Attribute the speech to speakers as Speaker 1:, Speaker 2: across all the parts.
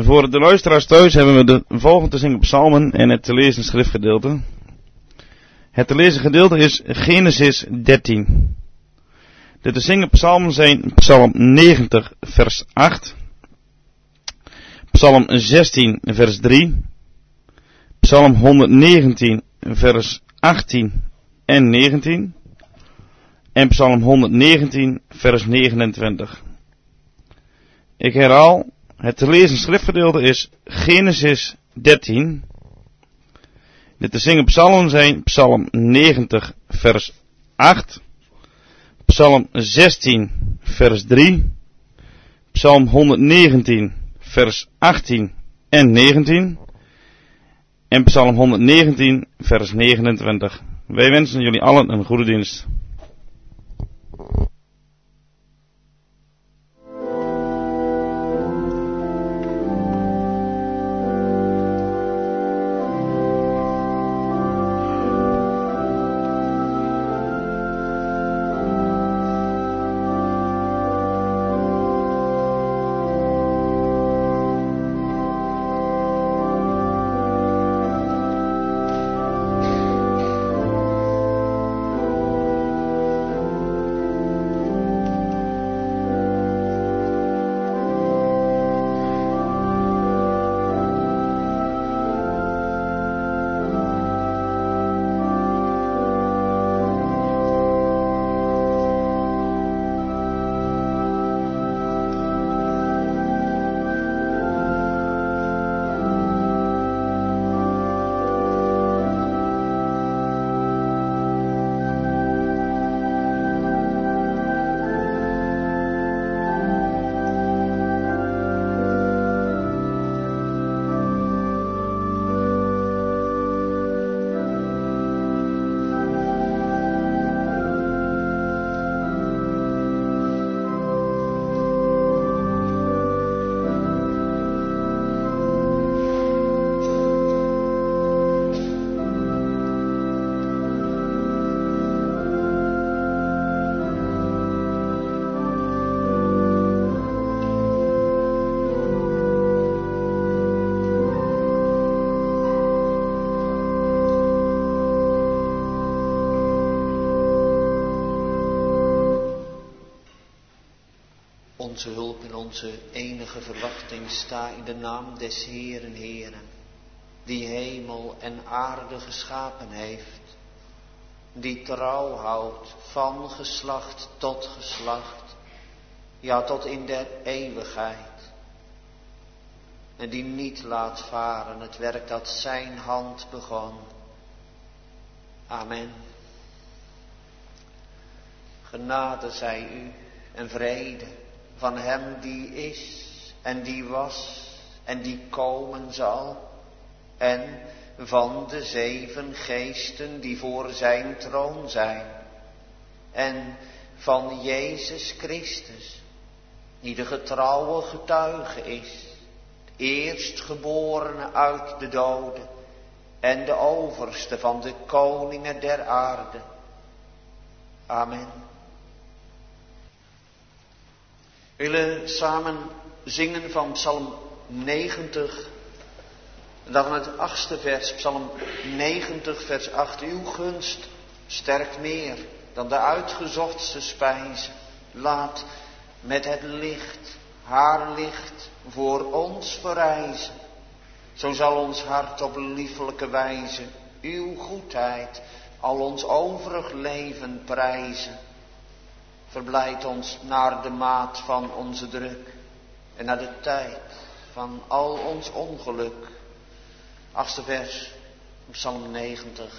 Speaker 1: Voor de luisteraars thuis hebben we de volgende te zingen psalmen en het te lezen schriftgedeelte. Het te lezen gedeelte is Genesis 13. De te zingen psalmen zijn Psalm 90 vers 8, Psalm 16 vers 3, Psalm 119 vers 18 en 19 en Psalm 119 vers 29. Ik herhaal, het te lezen schriftgedeelte is Genesis 13. De te zingen psalmen zijn Psalm 90 vers 8, Psalm 16 vers 3, Psalm 119 vers 18 en 19 en Psalm 119 vers 29. Wij wensen jullie allen een goede dienst.
Speaker 2: Onze hulp en onze enige verwachting sta in de naam des Heeren Heeren, die hemel en aarde geschapen heeft, die trouw houdt van geslacht tot geslacht, ja tot in der eeuwigheid, en die niet laat varen het werk dat zijn hand begon. Amen. Genade zij u en vrede van hem die is en die was en die komen zal, en van de 7 geesten die voor zijn troon zijn, en van Jezus Christus, die de getrouwe getuige is, het eerstgeborene uit de doden en de overste van de koningen der aarde. Amen. We willen samen zingen van Psalm 90, dan het 8e vers, Psalm 90 vers 8. Uw gunst sterkt meer dan de uitgezochtste spijzen. Laat met het licht, haar licht, voor ons verrijzen. Zo zal ons hart op liefelijke wijze uw goedheid al ons overig leven prijzen. Verblijd ons naar de maat van onze druk en naar de tijd van al ons ongeluk. 8e vers, Psalm 90.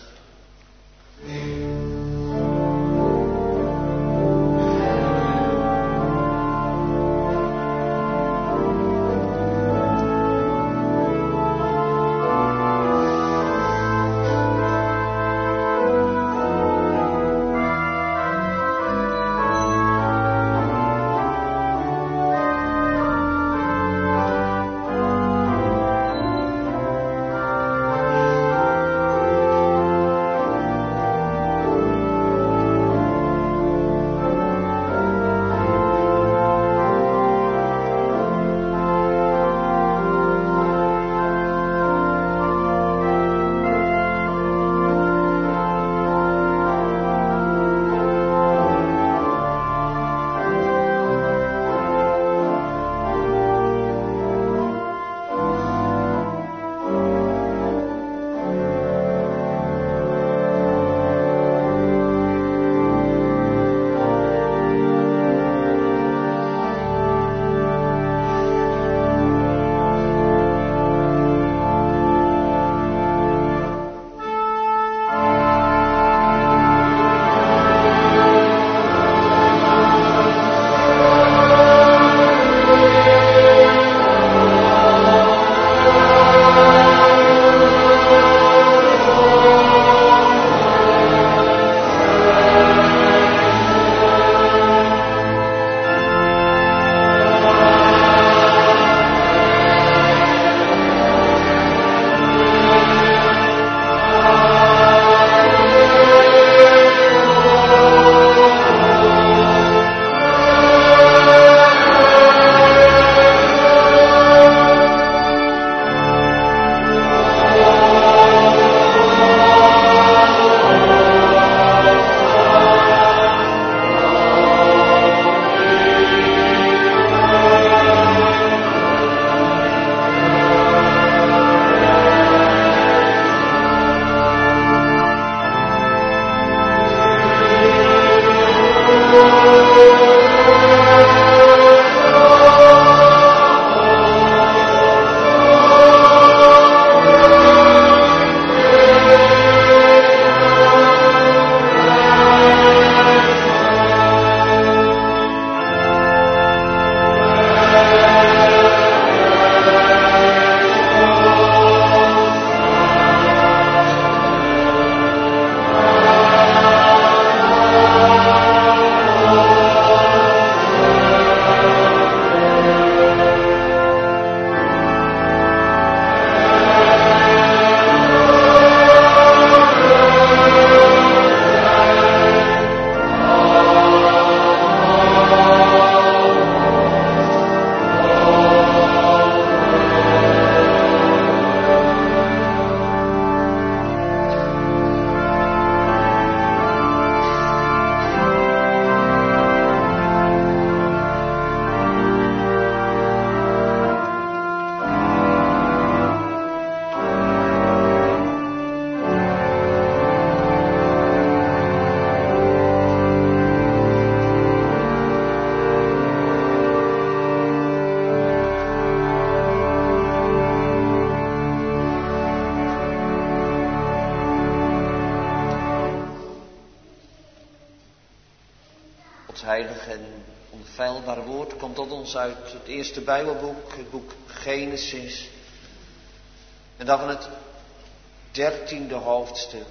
Speaker 2: heilig en onfeilbaar woord komt tot ons uit het eerste Bijbelboek, het boek Genesis. En dan van het 13e hoofdstuk.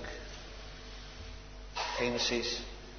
Speaker 2: Genesis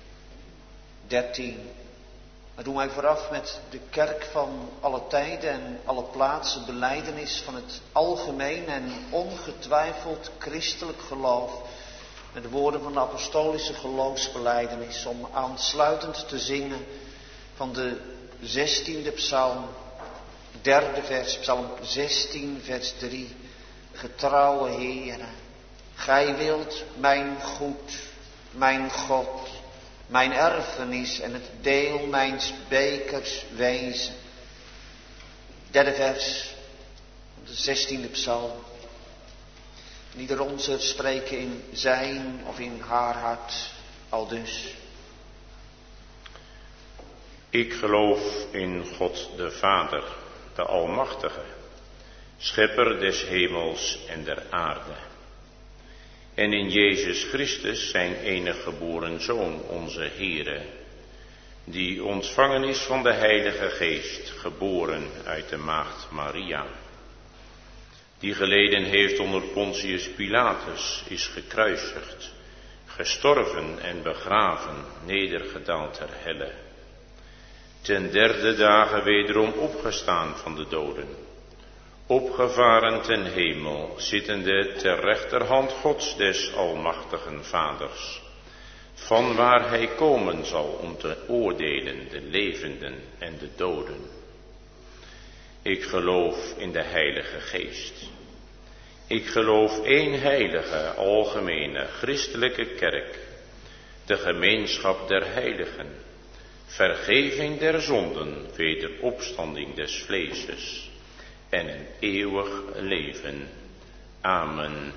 Speaker 2: 13. Maar doen wij vooraf met de kerk van alle tijden en alle plaatsen belijdenis van het algemeen en ongetwijfeld christelijk geloof. Met de woorden van de apostolische geloofsbelijdenis, om aansluitend te zingen van de 16e psalm, 3e vers, psalm 16 vers 3. Getrouwe Heere, Gij wilt mijn goed, mijn God, mijn erfenis en het deel mijns bekers wezen. 3e vers, de 16e psalm. Ieder onze spreken in zijn of in haar hart, aldus.
Speaker 3: Ik geloof in God de Vader, de Almachtige, Schepper des hemels en der aarde. En in Jezus Christus, zijn enige geboren Zoon, onze Heere, die ontvangen is van de Heilige Geest, geboren uit de maagd Maria. Die geleden heeft onder Pontius Pilatus, is gekruisigd, gestorven en begraven, nedergedaald ter helle. Ten 3e dagen wederom opgestaan van de doden, opgevaren ten hemel, zittende ter rechterhand Gods des almachtigen Vaders, van waar hij komen zal om te oordelen de levenden en de doden. Ik geloof in de Heilige Geest. Ik geloof één heilige, algemene, christelijke kerk, de gemeenschap der heiligen, vergeving der zonden, wederopstanding des vleeses en een eeuwig leven. Amen.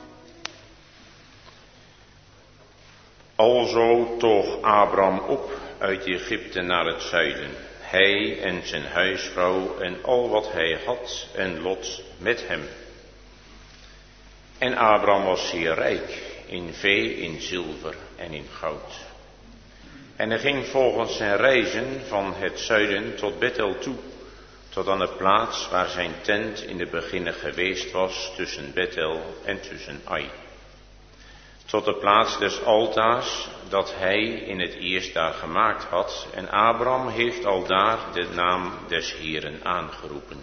Speaker 3: Alzo toog Abraham op uit Egypte naar het zuiden, hij en zijn huisvrouw en al wat hij had en Lot met hem. En Abraham was zeer rijk in vee, in zilver en in goud. En hij ging volgens zijn reizen van het zuiden tot Bethel toe, tot aan de plaats waar zijn tent in de beginnen geweest was tussen Bethel en tussen Ai. Tot de plaats des altaars dat hij in het eerst daar gemaakt had. En Abraham heeft aldaar de naam des Heeren aangeroepen.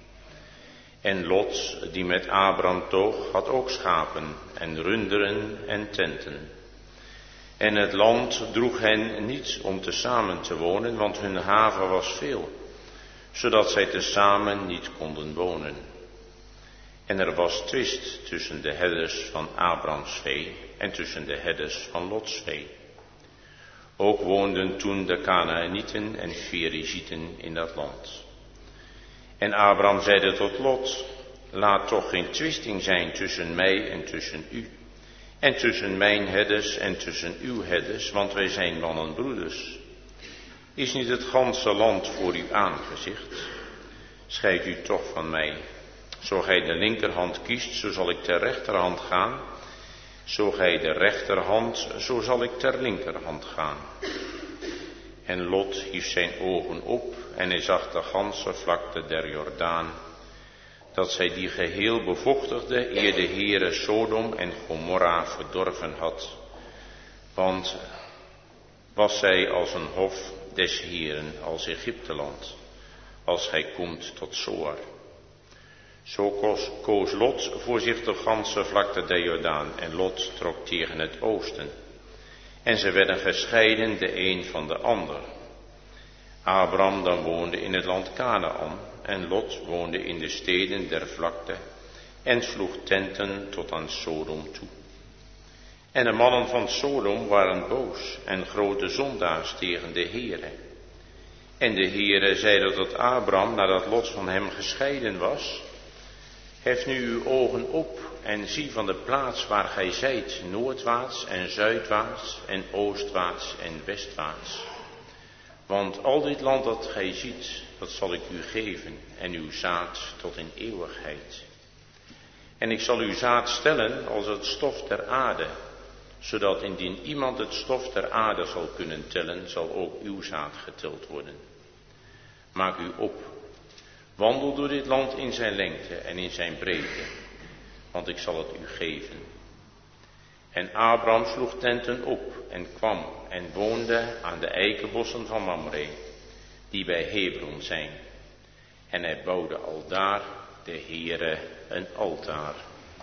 Speaker 3: En Lot, die met Abraham toog, had ook schapen en runderen en tenten. En het land droeg hen niet om tezamen te wonen, want hun haven was veel, zodat zij tezamen niet konden wonen. En er was twist tussen de herders van Abrahams vee en tussen de herders van Lots vee. Ook woonden toen de Kanaanieten en Ferizieten in dat land. En Abraham zeide tot Lot, laat toch geen twisting zijn tussen mij en tussen u, en tussen mijn herders en tussen uw herders, want wij zijn man en broeders. Is niet het ganse land voor uw aangezicht? Scheid u toch van mij. Zo gij de linkerhand kiest, zo zal ik ter rechterhand gaan. Zo gij de rechterhand, zo zal ik ter linkerhand gaan. En Lot hief zijn ogen op en hij zag de ganse vlakte der Jordaan, dat zij die geheel bevochtigde, eer de Heere Sodom en Gomorra verdorven had. Want was zij als een hof des Heeren, als Egypteland, als gij komt tot Zoar. Zo koos Lot voor zich de ganse vlakte der Jordaan en Lot trok tegen het oosten. En ze werden gescheiden de een van de ander. Abraham dan woonde in het land Kanaan en Lot woonde in de steden der vlakte en sloeg tenten tot aan Sodom toe. En de mannen van Sodom waren boos en grote zondaars tegen de Heere. En de Heere zeide tot Abraham, nadat Lot van hem gescheiden was, hef nu uw ogen op en zie van de plaats waar gij zijt, noordwaarts en zuidwaarts en oostwaarts en westwaarts. Want al dit land dat gij ziet, dat zal ik u geven en uw zaad tot in eeuwigheid. En ik zal uw zaad stellen als het stof der aarde, zodat indien iemand het stof der aarde zal kunnen tellen, zal ook uw zaad geteld worden. Maak u op, wandel door dit land in zijn lengte en in zijn breedte, want ik zal het u geven. En Abraham sloeg tenten op en kwam en woonde aan de eikenbossen van Mamre, die bij Hebron zijn. En hij bouwde aldaar de Heere een altaar.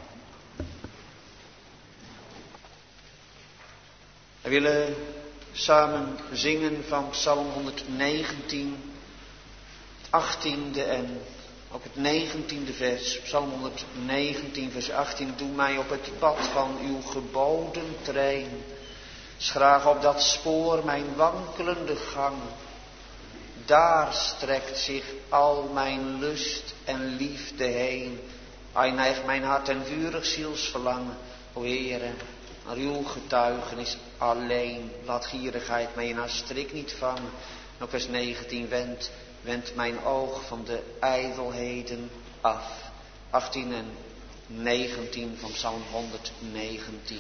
Speaker 2: We willen samen zingen van Psalm 119, 18e en ook het 19e vers. Psalm 119 vers 18. Doe mij op het pad van uw geboden trein. Schraag op dat spoor mijn wankelende gang. Daar strekt zich al mijn lust en liefde heen. Hij neigt mijn hart en vurig zielsverlangen. O Heere, naar uw getuigenis alleen. Laat gierigheid mij in haar strik niet vangen. En op vers 19 wend mijn oog van de ijdelheden af. 18 en 19 van Psalm 119.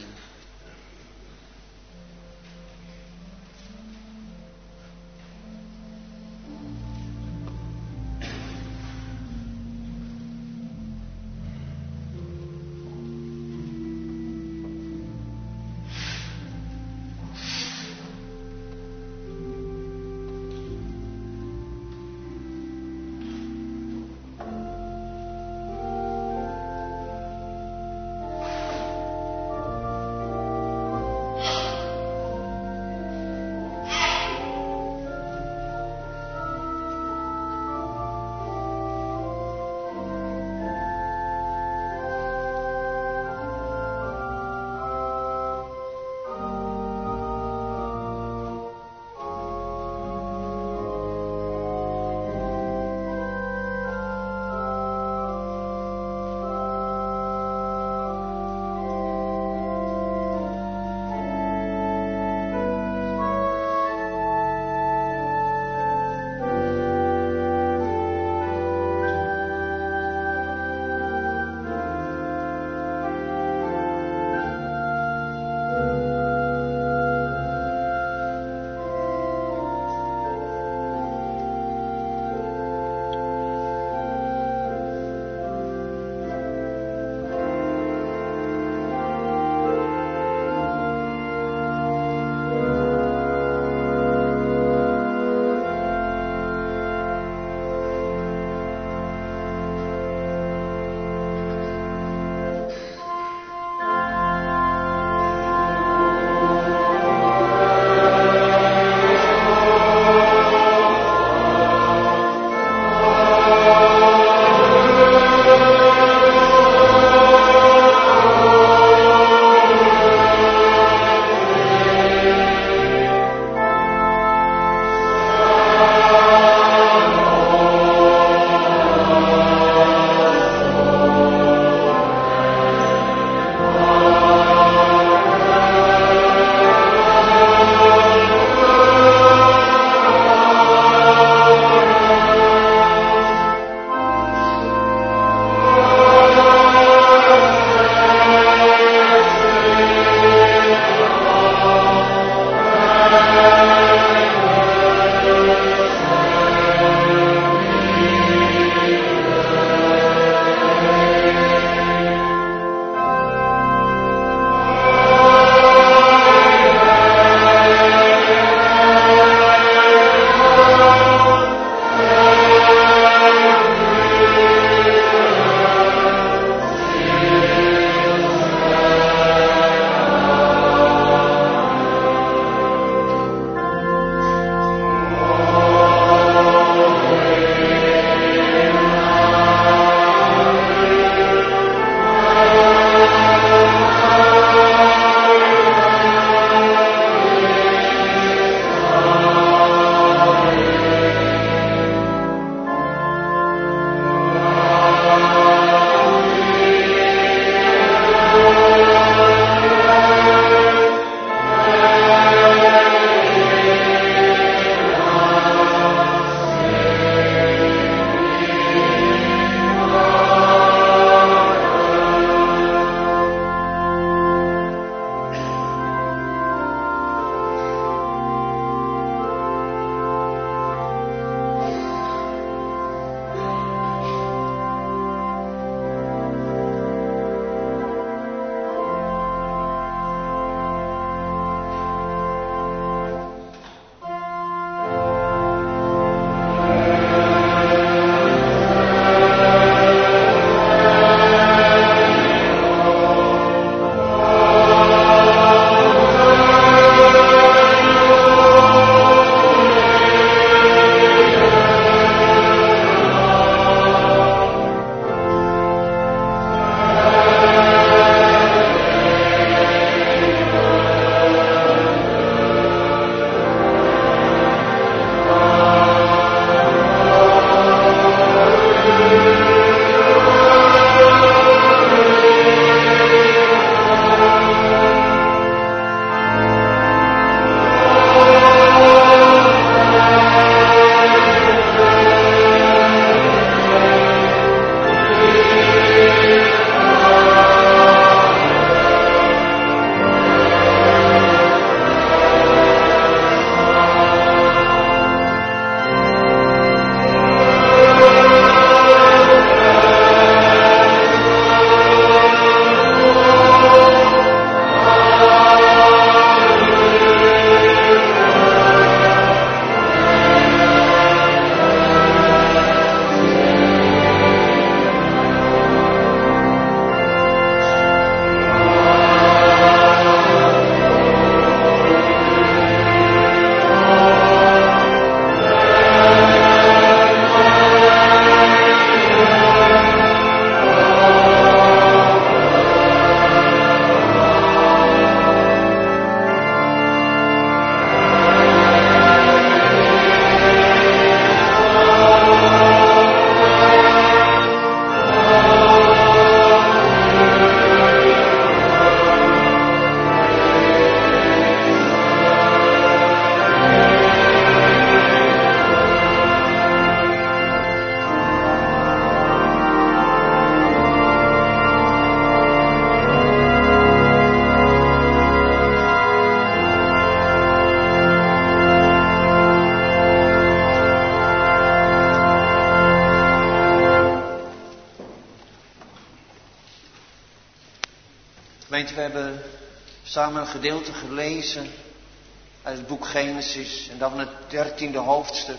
Speaker 2: Gemeente, we hebben samen een gedeelte gelezen uit het boek Genesis en dan het 13e hoofdstuk.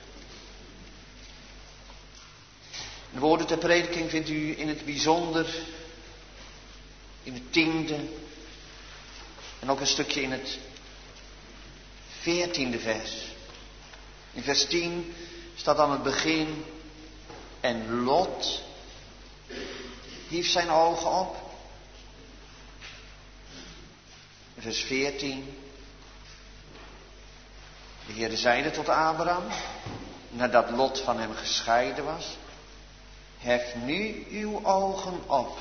Speaker 2: De woorden ter prediking vindt u in het bijzonder in het 10e en ook een stukje in het 14e vers. In vers 10 staat aan het begin: en Lot hief zijn ogen op. In vers 14: de Heere zeide tot Abraham, nadat Lot van hem gescheiden was: hef nu uw ogen op.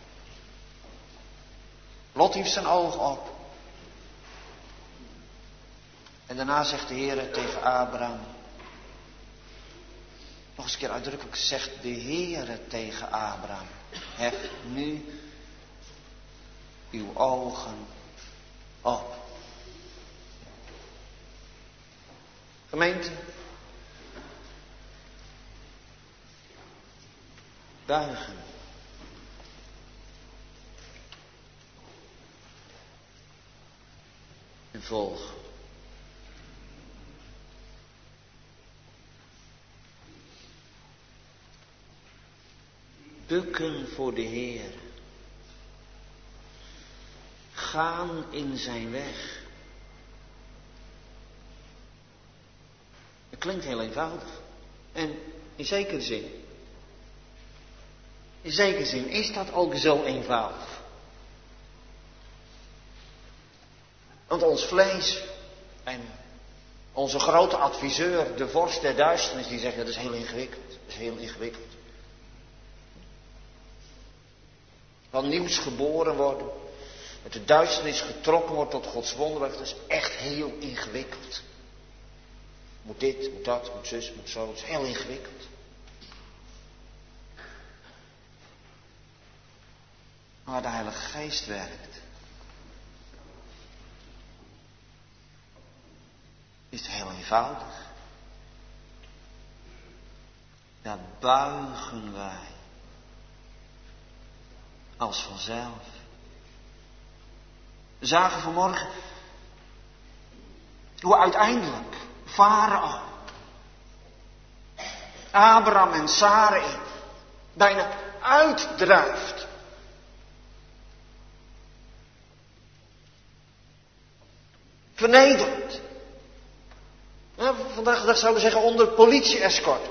Speaker 2: Lot hief zijn ogen op. En daarna zegt de Heere tegen Abraham, nog eens een keer uitdrukkelijk zegt de Heere tegen Abraham: hef nu uw ogen op. Gemeente, buigen. En volg. Bukken voor de Heer. Gaan in zijn weg. Het klinkt heel eenvoudig. En in zekere zin is dat ook zo eenvoudig. Want ons vlees en onze grote adviseur, de vorst der duisternis, die zeggen dat is heel ingewikkeld. Dat is heel ingewikkeld. Van nieuws geboren worden, met de duisternis getrokken wordt tot Gods wonderwerk, dat is echt heel ingewikkeld. Moet dit, moet dat, moet zus, moet zo, dat is heel ingewikkeld. Maar de Heilige Geest werkt, is het heel eenvoudig. Daar buigen wij als vanzelf. We zagen vanmorgen hoe uiteindelijk Farao Abraham en Sarai bijna uitdrijft. Vernederend. Ja, vandaag de dag zouden we zeggen onder politie-escort.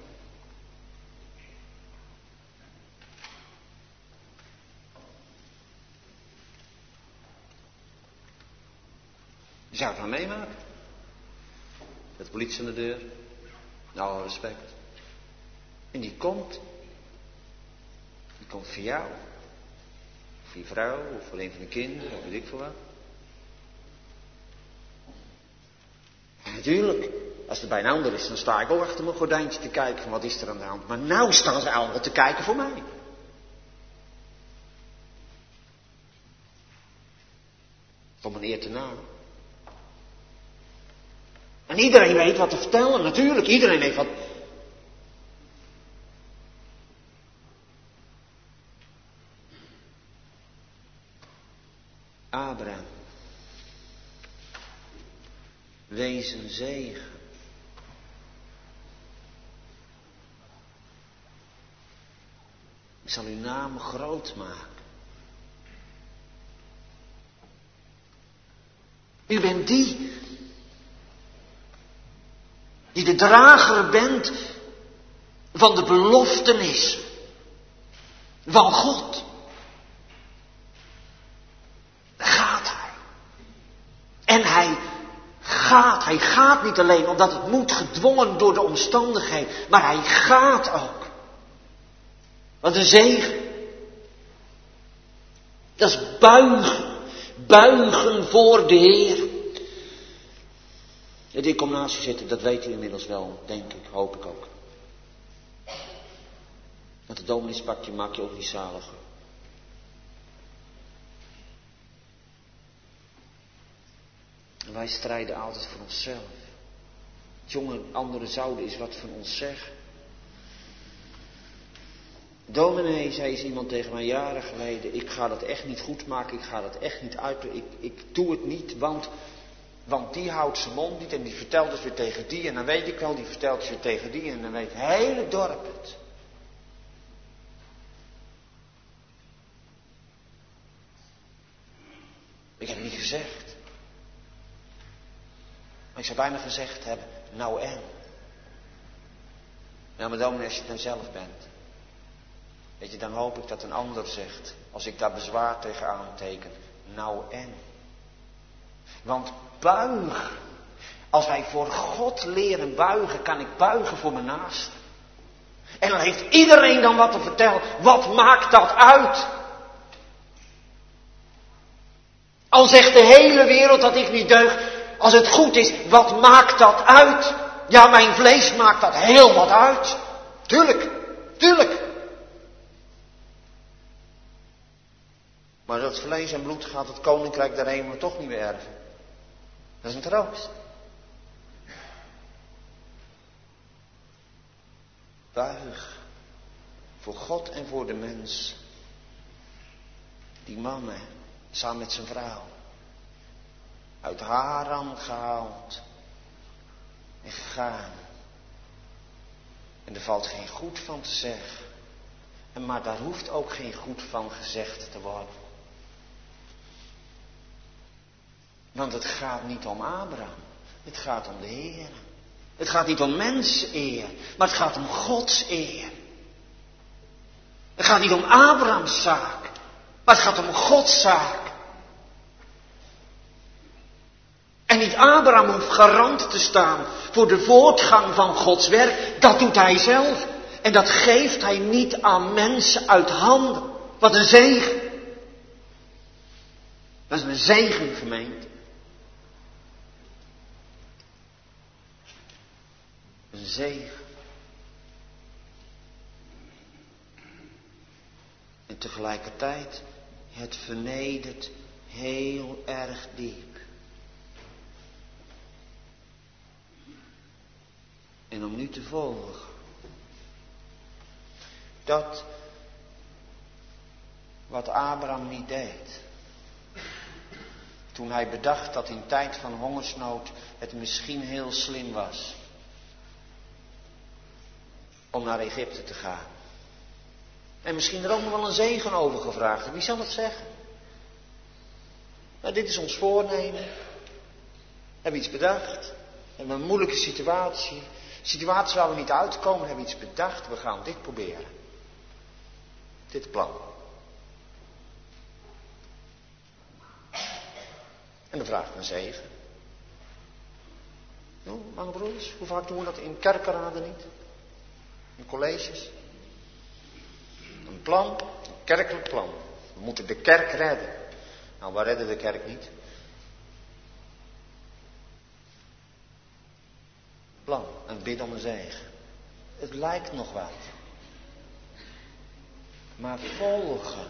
Speaker 2: Je zou het maar meemaken. Met de politie aan de deur. Met alle respect. En die komt voor jou. Of voor je vrouw. Of voor een van de kinderen. Of weet ik veel wat. En natuurlijk, als het bij een ander is, dan sta ik ook achter mijn gordijntje te kijken van wat is er aan de hand. Maar nou staan ze allemaal te kijken voor mij. Om een eer te na. En iedereen weet wat te vertellen, natuurlijk. Iedereen weet wat. Abraham. Wees een zegen. Ik zal uw naam groot maken. U bent die de drager bent van de beloftenis van God. Daar gaat hij. En hij gaat niet alleen omdat het moet, gedwongen door de omstandigheden, maar hij gaat ook. Wat een zegen. Dat is buigen voor de Heer. Ik kom naast u zitten, dat weet u inmiddels wel, denk ik, hoop ik ook. Want het domineespakje maakt je ook niet zaliger. En wij strijden altijd voor onszelf. Jongen, anderen zouden eens wat van ons zeggen. Dominee, zei eens iemand tegen mij jaren geleden, ik ga dat echt niet goed maken, ik ga dat echt niet uit, ik doe het niet, want die houdt zijn mond niet en die vertelt het weer tegen die en dan weet ik wel, die vertelt het weer tegen die en dan weet het hele dorp het. Ik heb het niet gezegd. Maar ik zou bijna gezegd hebben, nou en? Ja, maar dominee, als je het dan zelf bent. Weet je, dan hoop ik dat een ander zegt, als ik daar bezwaar tegen aanteken, nou en? Want buigen, als wij voor God leren buigen, kan ik buigen voor mijn naaste. En dan heeft iedereen dan wat te vertellen. Wat maakt dat uit? Al zegt de hele wereld dat ik niet deug, als het goed is, wat maakt dat uit? Ja, mijn vlees maakt dat heel wat uit. Tuurlijk. Maar dat vlees en bloed gaat het koninkrijk der hemelen toch niet meer erven. Dat is een troost. Buig voor God en voor de mens. Die man, samen met zijn vrouw, uit Haran gehaald en gegaan. En er valt geen goed van te zeggen. Maar daar hoeft ook geen goed van gezegd te worden. Want het gaat niet om Abraham. Het gaat om de Heer. Het gaat niet om menseer. Maar het gaat om Gods eer. Het gaat niet om Abrahams zaak. Maar het gaat om Gods zaak. En niet Abraham hoeft garant te staan voor de voortgang van Gods werk. Dat doet hij zelf. En dat geeft hij niet aan mensen uit handen. Wat een zegen. Dat is een zegen, gemeente. Een zegen. En tegelijkertijd, het vernedert heel erg diep. En om nu te volgen. Dat wat Abraham niet deed. Toen hij bedacht dat in tijd van hongersnood het misschien heel slim was om naar Egypte te gaan. En misschien er ook nog wel een zegen over gevraagd. Wie zal het zeggen? Nou, dit is ons voornemen. Hebben we iets bedacht? Hebben we een moeilijke situatie. Situatie waar we niet uitkomen, hebben we iets bedacht. We gaan dit proberen. Dit plan. En dan vraagt een zegen. Nou, mijn broers, hoe vaak doen we dat in kerkenraden niet? In colleges? Een plan, een kerkelijk plan. We moeten de kerk redden. Nou, we redden de kerk niet. Plan en bid om een zegen. Het lijkt nog wat. Maar volgen.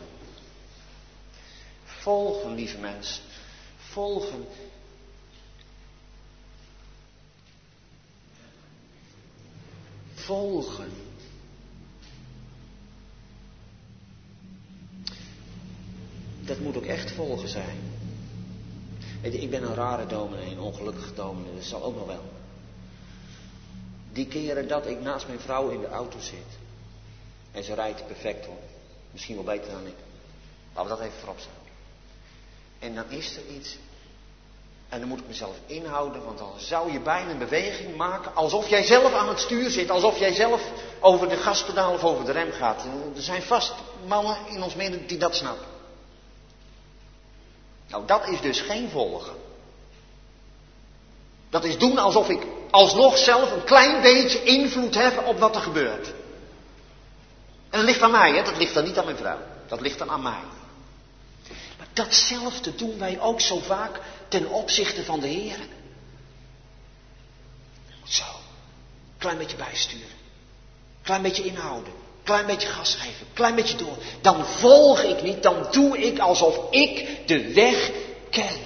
Speaker 2: Volgen, lieve mensen. Volgen. Volgen. Dat moet ook echt volgen zijn. Ik ben een rare dominee, een ongelukkige dominee, dat zal ook nog wel. Die keren dat ik naast mijn vrouw in de auto zit. En ze rijdt perfect hoor. Misschien wel beter dan ik. Laten we dat even voorop staan. En dan is er iets. En dan moet ik mezelf inhouden. Want dan zou je bijna een beweging maken. Alsof jij zelf aan het stuur zit. Alsof jij zelf over de gaspedaal of over de rem gaat. Er zijn vast mannen in ons midden die dat snappen. Nou, dat is dus geen volgen. Dat is doen alsof ik alsnog zelf een klein beetje invloed heb op wat er gebeurt. En dat ligt aan mij, hè? Dat ligt dan niet aan mijn vrouw. Dat ligt dan aan mij. Maar datzelfde doen wij ook zo vaak ten opzichte van de Heer. Zo. Klein beetje bijsturen. Klein beetje inhouden. Klein beetje gas geven. Klein beetje door. Dan volg ik niet. Dan doe ik alsof ik de weg ken.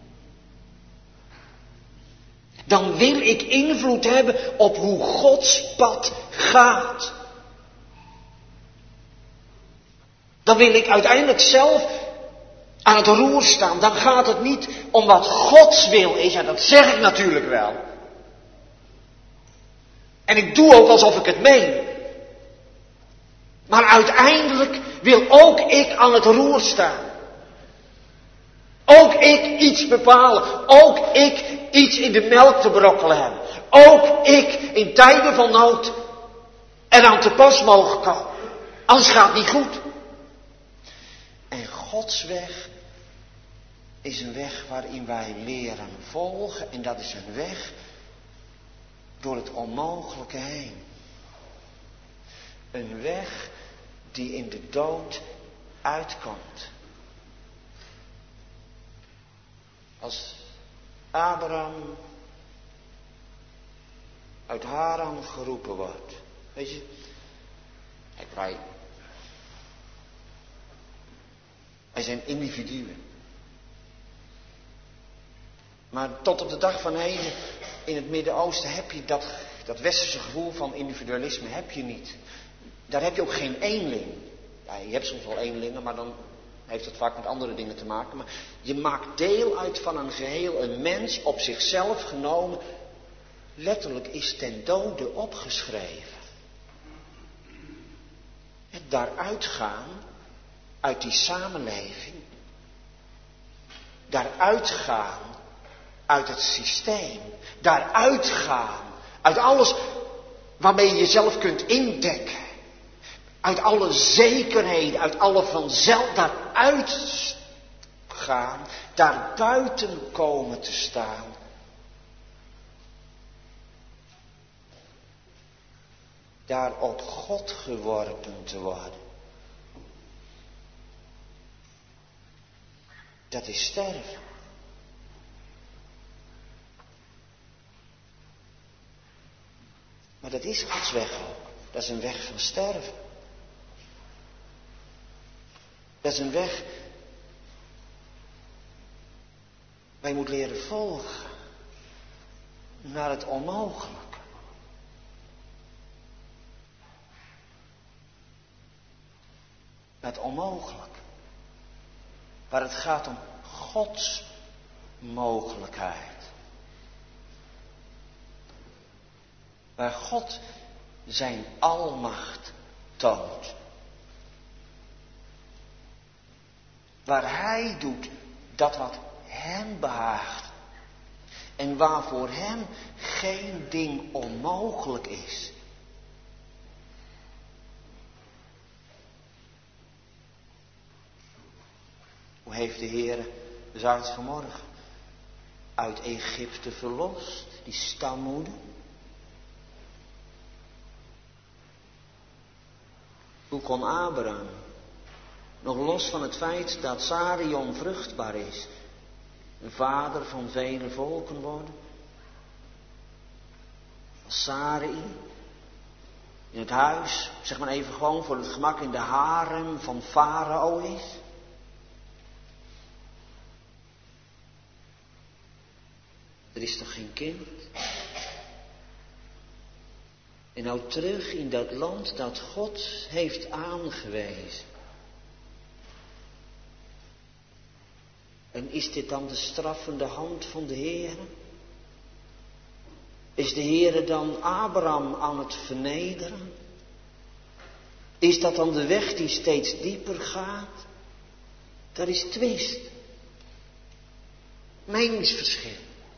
Speaker 2: Dan wil ik invloed hebben op hoe Gods pad gaat. Dan wil ik uiteindelijk zelf aan het roer staan. Dan gaat het niet om wat Gods wil is. Ja, dat zeg ik natuurlijk wel. En ik doe ook alsof ik het meen. Maar uiteindelijk wil ook ik aan het roer staan. Ook ik iets bepalen. Ook ik iets in de melk te brokkelen hebben. Ook ik in tijden van nood eraan te pas mogen komen. Anders gaat het niet goed. En Gods weg is een weg waarin wij leren volgen. En dat is een weg door het onmogelijke heen. Een weg die in de dood uitkomt. Als Abraham uit Haran geroepen wordt. Weet je, wij zijn individuen. Maar tot op de dag van heden in het Midden-Oosten heb je dat westerse gevoel van individualisme heb je niet. Daar heb je ook geen eenling. Ja, je hebt soms wel eenlingen, maar dan heeft het vaak met andere dingen te maken. Maar je maakt deel uit van een geheel. Een mens op zichzelf genomen. Letterlijk is ten dode opgeschreven. Het daaruit gaan uit die samenleving. Daaruit gaan uit het systeem. Daaruit gaan uit alles waarmee je jezelf kunt indekken. Uit alle zekerheden, uit alle vanzelf, daaruit gaan, daar buiten komen te staan. Daar op God geworpen te worden. Dat is sterven. Maar dat is Gods weg ook. Dat is een weg van sterven. Dat is een weg waar je moet leren volgen naar het onmogelijke. Naar het onmogelijke. Waar het gaat om Gods mogelijkheid. Waar God zijn almacht toont. Waar hij doet dat wat hem behaagt. En waar voor hem geen ding onmogelijk is. Hoe heeft de Heer, we zagen het vanmorgen, uit Egypte verlost, die stammoeder? Hoe kon Abraham, nog los van het feit dat Sarai onvruchtbaar is, een vader van vele volken worden? Als Sarai in het huis, zeg maar even gewoon voor het gemak, in de harem van Farao is. Er is toch geen kind? En nou terug in dat land dat God heeft aangewezen. En is dit dan de straffende hand van de Heer? Is de Heer dan Abraham aan het vernederen? Is dat dan de weg die steeds dieper gaat? Daar is twist. Meningsverschil.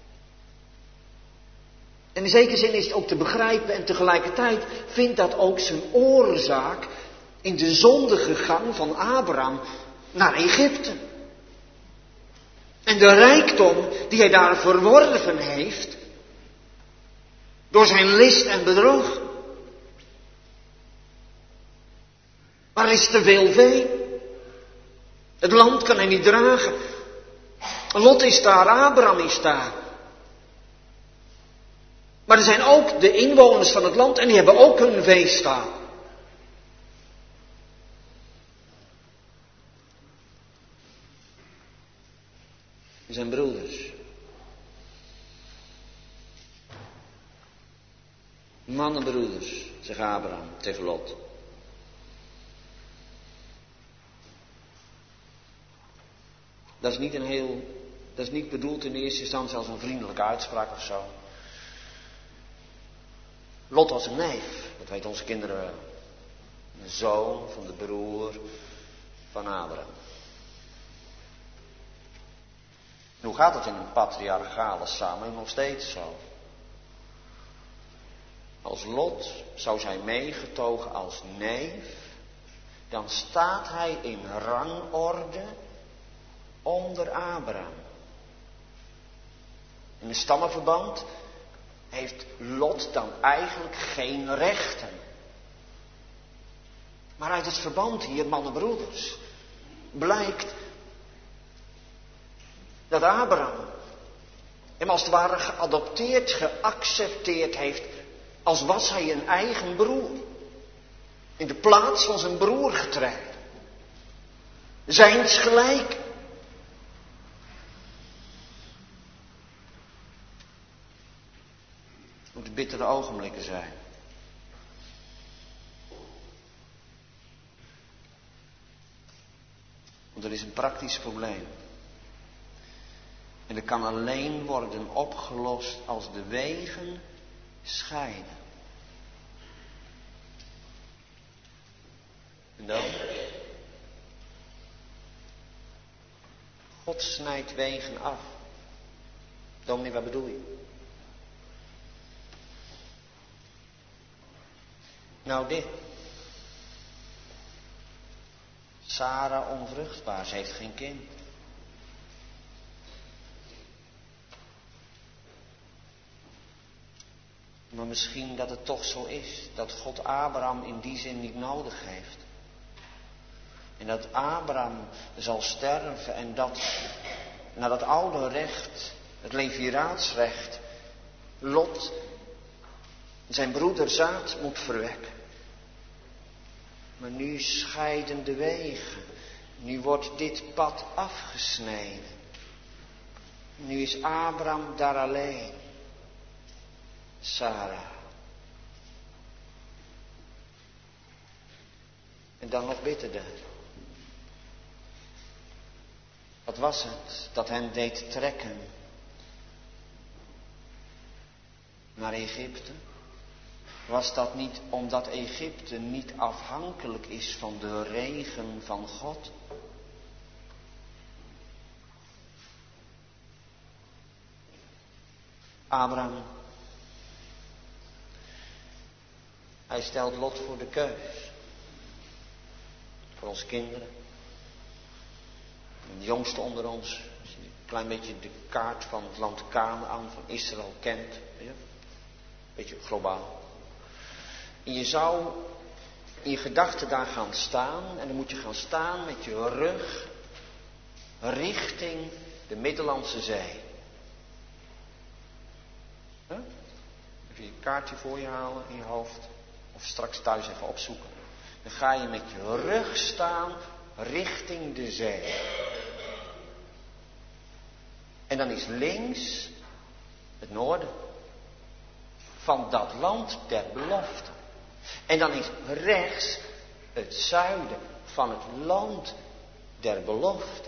Speaker 2: En in zekere zin is het ook te begrijpen en tegelijkertijd vindt dat ook zijn oorzaak in de zondige gang van Abraham naar Egypte. En de rijkdom die hij daar verworven heeft door zijn list en bedrog. Maar er is te veel vee. Het land kan hij niet dragen. Lot is daar, Abraham is daar. Maar er zijn ook de inwoners van het land en die hebben ook hun vee staan. Die zijn broeders. Mannenbroeders, zegt Abraham tegen Lot. Dat is niet bedoeld in eerste instantie als een vriendelijke uitspraak of zo. Lot was een neef, dat weten onze kinderen wel. Een zoon van de broer van Abraham. En hoe gaat het in een patriarchale samenleving? Nog steeds zo. Als Lot zou zijn meegetogen als neef, dan staat hij in rangorde onder Abraham. In een stammenverband heeft Lot dan eigenlijk geen rechten. Maar uit het verband hier, mannenbroeders, blijkt dat Abraham hem als het ware geadopteerd, geaccepteerd heeft, als was hij een eigen broer. In de plaats van zijn broer getreden. Zijns gelijk. Het moeten bittere ogenblikken zijn. Want er is een praktisch probleem. En dat kan alleen worden opgelost als de wegen scheiden. En dan? God snijdt wegen af. Dominee, wat bedoel je? Nou dit. Sara onvruchtbaar, ze heeft geen kind. Maar misschien dat het toch zo is dat God Abraham in die zin niet nodig heeft. En dat Abraham zal sterven en dat naar dat oude recht, het leviraatsrecht, Lot zijn broeder zaad moet verwekken. Maar nu scheiden de wegen. Nu wordt dit pad afgesneden. Nu is Abraham daar alleen. Sarah. En dan nog bitterder. Wat was het dat hen deed trekken naar Egypte? Was dat niet omdat Egypte niet afhankelijk is van de regen van God? Abraham, hij stelt Lot voor de keus. Voor onze kinderen. En de jongste onder ons, als je een klein beetje de kaart van het land Kanaan van Israël kent. Ja? Beetje globaal. En je zou in je gedachten daar gaan staan. En dan moet je gaan staan met je rug richting de Middellandse Zee. Huh? Even je kaartje voor je halen in je hoofd. Of straks thuis even opzoeken. Dan ga je met je rug staan richting de zee. En dan is links het noorden van dat land der belofte. En dan is rechts het zuiden van het land der belofte.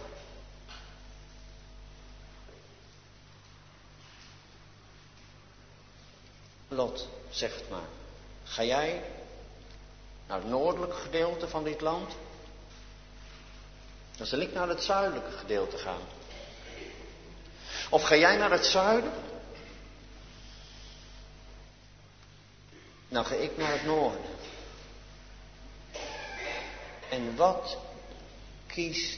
Speaker 2: Lot, zeg het maar. Ga jij naar het noordelijke gedeelte van dit land? Dan zal ik naar het zuidelijke gedeelte gaan. Of ga jij naar het zuiden? Dan ga ik naar het noorden. En wat kiest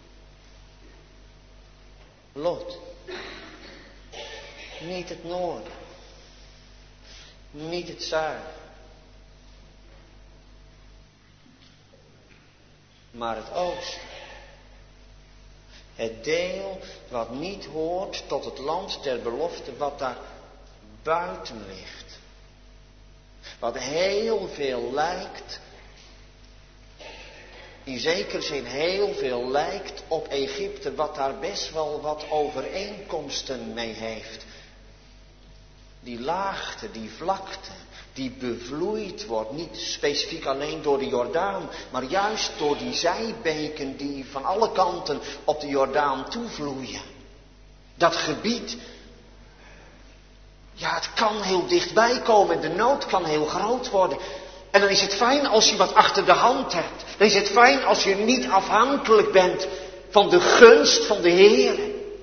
Speaker 2: Lot? Niet het noorden. Niet het zuiden. Maar het oosten. Het deel wat niet hoort tot het land der belofte, wat daar buiten ligt. Wat heel veel lijkt, in zekere zin heel veel lijkt op Egypte, wat daar best wel wat overeenkomsten mee heeft. Die laagte, die vlakte, die bevloeid wordt, niet specifiek alleen door de Jordaan, maar juist door die zijbeken die van alle kanten op de Jordaan toevloeien. Dat gebied, ja, het kan heel dichtbij komen en de nood kan heel groot worden. En dan is het fijn als je wat achter de hand hebt. Dan is het fijn als je niet afhankelijk bent van de gunst van de Heer.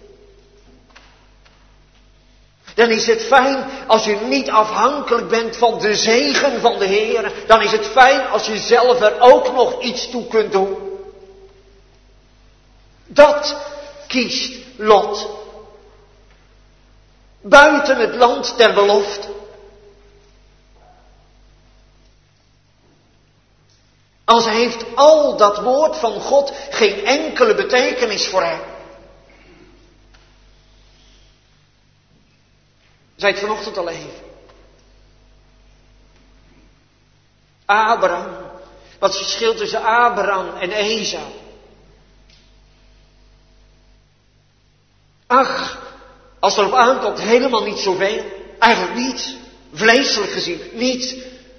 Speaker 2: Dan is het fijn als je niet afhankelijk bent van de zegen van de Heer. Dan is het fijn als je zelf er ook nog iets toe kunt doen. Dat kiest Lot. Buiten het land der belofte. Als heeft al dat woord van God geen enkele betekenis voor hem. Zei het vanochtend al even. Abraham. Wat is het verschil tussen Abraham en Esau? Ach, als het erop aankomt, helemaal niet zoveel. Eigenlijk niets. Vleeselijk gezien, niets.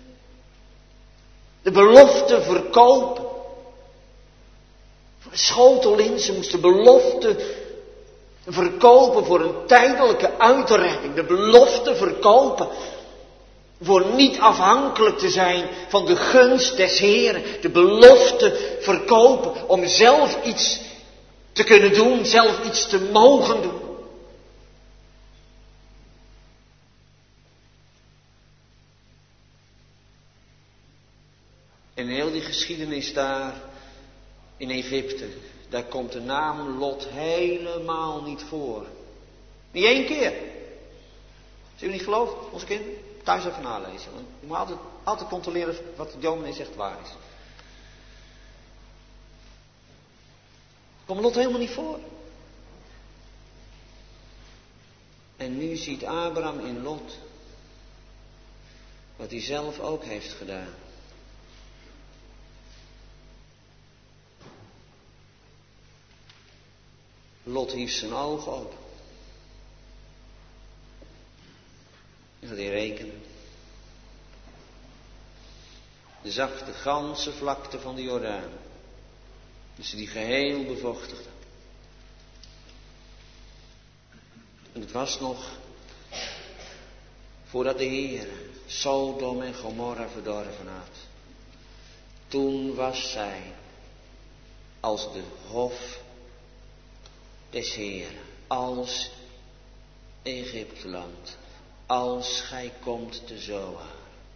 Speaker 2: De belofte verkopen. Voor een schotel linzen, ze moesten de belofte verkopen voor een tijdelijke uitredding. De belofte verkopen voor niet afhankelijk te zijn van de gunst des Heeren. De belofte verkopen om zelf iets te kunnen doen, zelf iets te mogen doen. En heel die geschiedenis daar in Egypte, daar komt de naam Lot helemaal niet voor. Niet één keer. Als u niet gelooft, onze kinderen, thuis even nalezen. Want je moet altijd controleren wat de dominee zegt waar is. Komt Lot helemaal niet voor. En nu ziet Abraham in Lot wat hij zelf ook heeft gedaan. Lot hief zijn ogen op. En gaat hij rekenen. De zag de ganse vlakte van de Jordaan. Dus die geheel bevochtigde. En het was nog voordat de Heer Sodom en Gomorra verdorven had. Toen was zij als de hof des Heeren, als Egypteland, als gij komt te Zoar.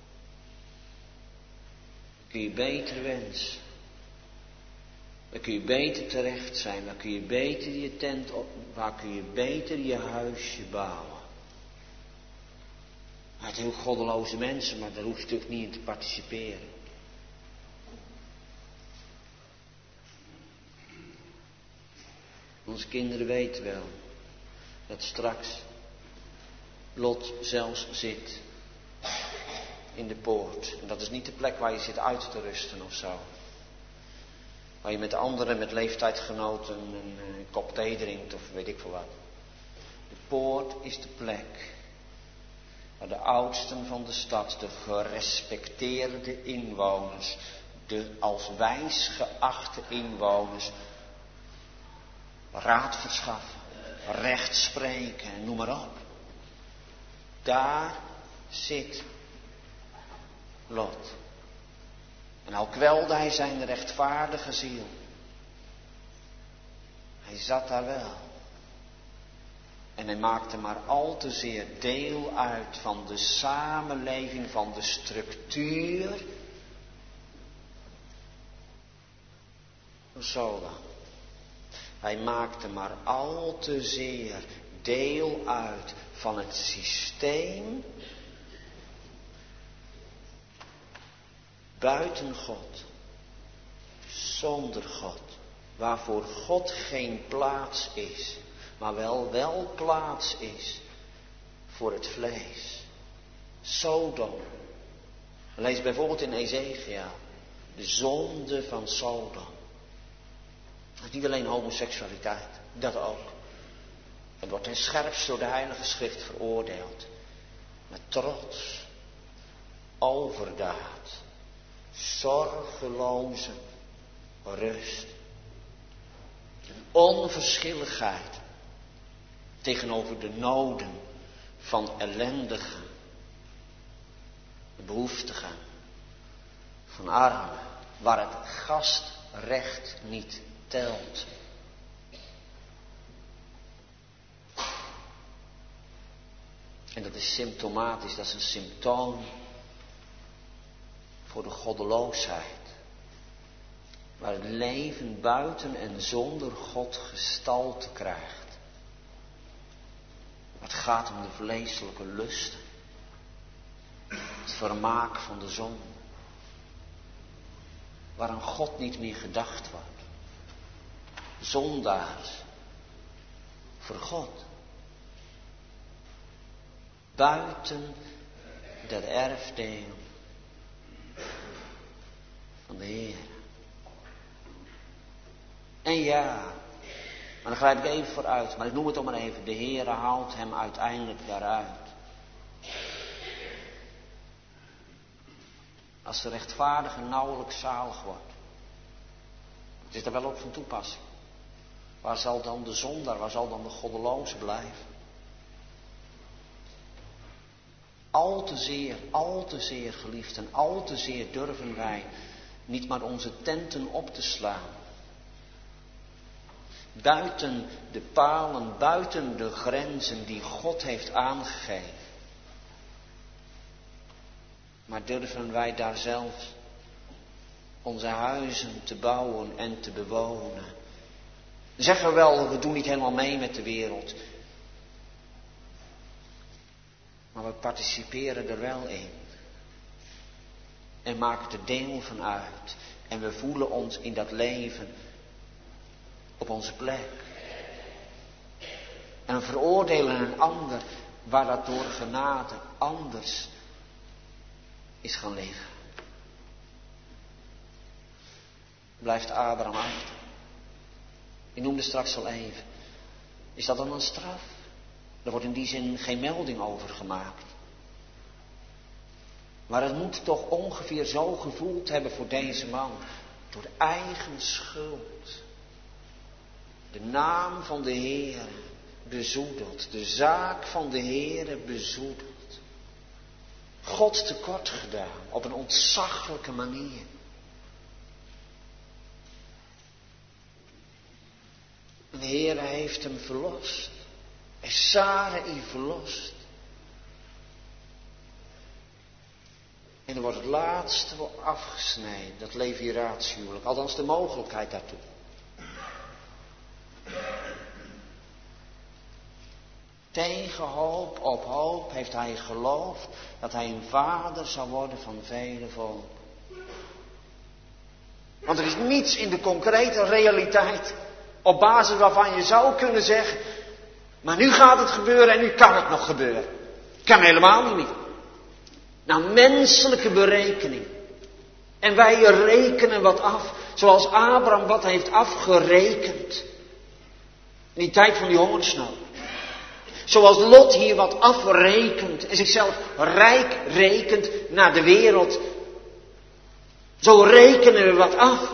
Speaker 2: Kun je beter wensen. Dan kun je beter terecht zijn. Dan kun je beter je tent op. Waar kun je beter je huisje bouwen. Het heel goddeloze mensen, maar daar hoef je natuurlijk niet in te participeren. Onze kinderen weten wel dat straks Lot zelfs zit in de poort. En dat is niet de plek waar je zit uit te rusten of zo. Waar je met anderen, met leeftijdgenoten een kop thee drinkt of weet ik veel wat. De poort is de plek waar de oudsten van de stad, de gerespecteerde inwoners, de als wijs geachte inwoners, raad verschaffen, recht spreken, noem maar op. Daar zit Lot. En al kwelde hij zijn rechtvaardige ziel. Hij zat daar wel. En hij maakte maar al te zeer deel uit van de samenleving, van de structuur. Zo dan. Hij maakte maar al te zeer deel uit van het systeem buiten God, zonder God, waarvoor God geen plaats is, maar wel plaats is voor het vlees. Sodom. Lees bijvoorbeeld in Ezekiel de zonde van Sodom. Het is niet alleen homoseksualiteit, dat ook. Het wordt ten scherpst door de Heilige Schrift veroordeeld. Met trots. overdaad, zorgeloze rust. Een onverschilligheid tegenover de noden van ellendigen, de behoeftigen, van armen, waar het gastrecht niet telt. En dat is symptomatisch, dat is een symptoom voor de goddeloosheid. Waar het leven buiten en zonder God gestalte krijgt. Het gaat om de vleeselijke lusten. Het vermaak van de zonde. Waar aan God niet meer gedacht wordt. Zondaars voor God. Buiten dat erfdeel van de Heer. En ja, maar dan grijp ik even vooruit, maar ik noem het toch maar even. De Heer haalt hem uiteindelijk daaruit. Als de rechtvaardige nauwelijks zalig wordt. Het is er wel op van toepassing. Waar zal dan de zondaar, waar zal dan de goddeloze blijven? Al te zeer geliefd en al te zeer durven wij niet maar onze tenten op te slaan. Buiten de palen, buiten de grenzen die God heeft aangegeven. Maar durven wij daar zelf onze huizen te bouwen en te bewonen. Zeggen we wel, we doen niet helemaal mee met de wereld. Maar we participeren er wel in. En maken er deel van uit. En we voelen ons in dat leven op onze plek. En we veroordelen een ander waar dat door genade anders is gaan leven. Blijft Abraham achter. Ik noemde straks al even. Is dat dan een straf? Er wordt in die zin geen melding over gemaakt. Maar het moet toch ongeveer zo gevoeld hebben voor deze man. Door eigen schuld. De naam van de Heere bezoedeld. De zaak van de Heere bezoedeld. God tekort gedaan op een ontzaglijke manier. En de Heere heeft hem verlost. En Sarai verlost. En er wordt het laatste afgesneden. Dat leviraatshuwelijk. Althans de mogelijkheid daartoe. Tegen hoop op hoop heeft hij geloofd dat hij een vader zou worden van vele volken. Want er is niets in de concrete realiteit op basis waarvan je zou kunnen zeggen, maar nu gaat het gebeuren en nu kan het nog gebeuren. Kan helemaal niet. Nou, menselijke berekening. En wij rekenen wat af, zoals Abraham wat heeft afgerekend. In die tijd van die hongersnood. Zoals Lot hier wat afrekent en zichzelf rijk rekent naar de wereld. Zo rekenen we wat af.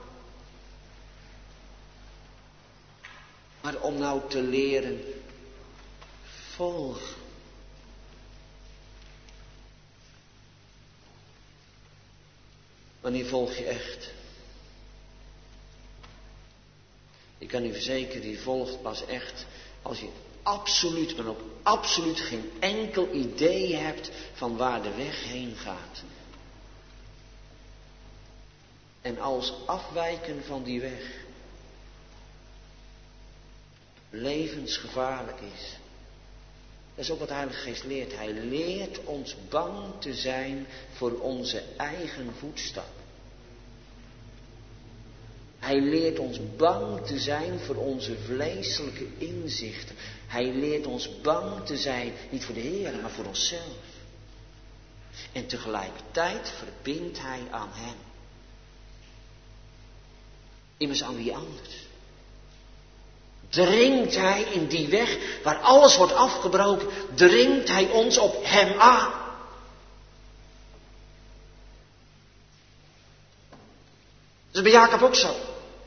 Speaker 2: Maar om nou te leren volgen. Wanneer volg je echt? Ik kan u verzekeren, je volgt pas echt als je absoluut, maar ook absoluut geen enkel idee hebt van waar de weg heen gaat. En als afwijken van die weg levensgevaarlijk is. Dat is ook wat de Heilige Geest leert. Hij leert ons bang te zijn voor onze eigen voetstap. Hij leert ons bang te zijn voor onze vleeselijke inzichten. Hij leert ons bang te zijn, niet voor de Heer, maar voor onszelf. En tegelijkertijd verbindt hij aan hem. Immers aan wie anders. Dringt hij in die weg waar alles wordt afgebroken, dringt hij ons op hem aan. bij Jacob ook zo.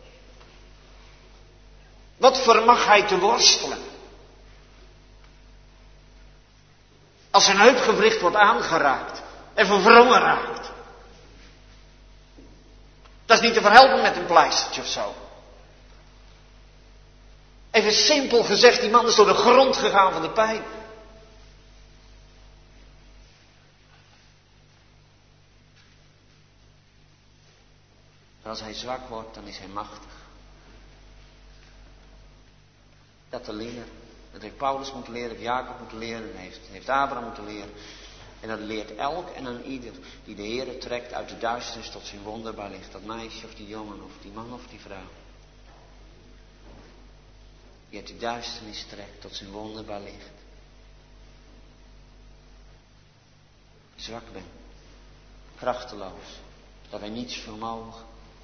Speaker 2: Wat vermag hij te worstelen? Als zijn heupgewricht wordt aangeraakt en verwrongen raakt. Dat is niet te verhelpen met een pleistertje of zo. Even simpel gezegd, die man is door de grond gegaan van de pijn. Maar als hij zwak wordt, dan is hij machtig. Dat te leren. Dat heeft Paulus moeten leren, dat heeft Jacob moeten leren, dat heeft Abraham moeten leren. En dat leert elk en aan ieder die de Heere trekt uit de duisternis tot zijn wonderbaar licht. Dat meisje of die jongen of die man of die vrouw. Die uit de duisternis trekt tot zijn wonderbaar licht. Zwak ben. Krachteloos. Dat wij niets vermogen.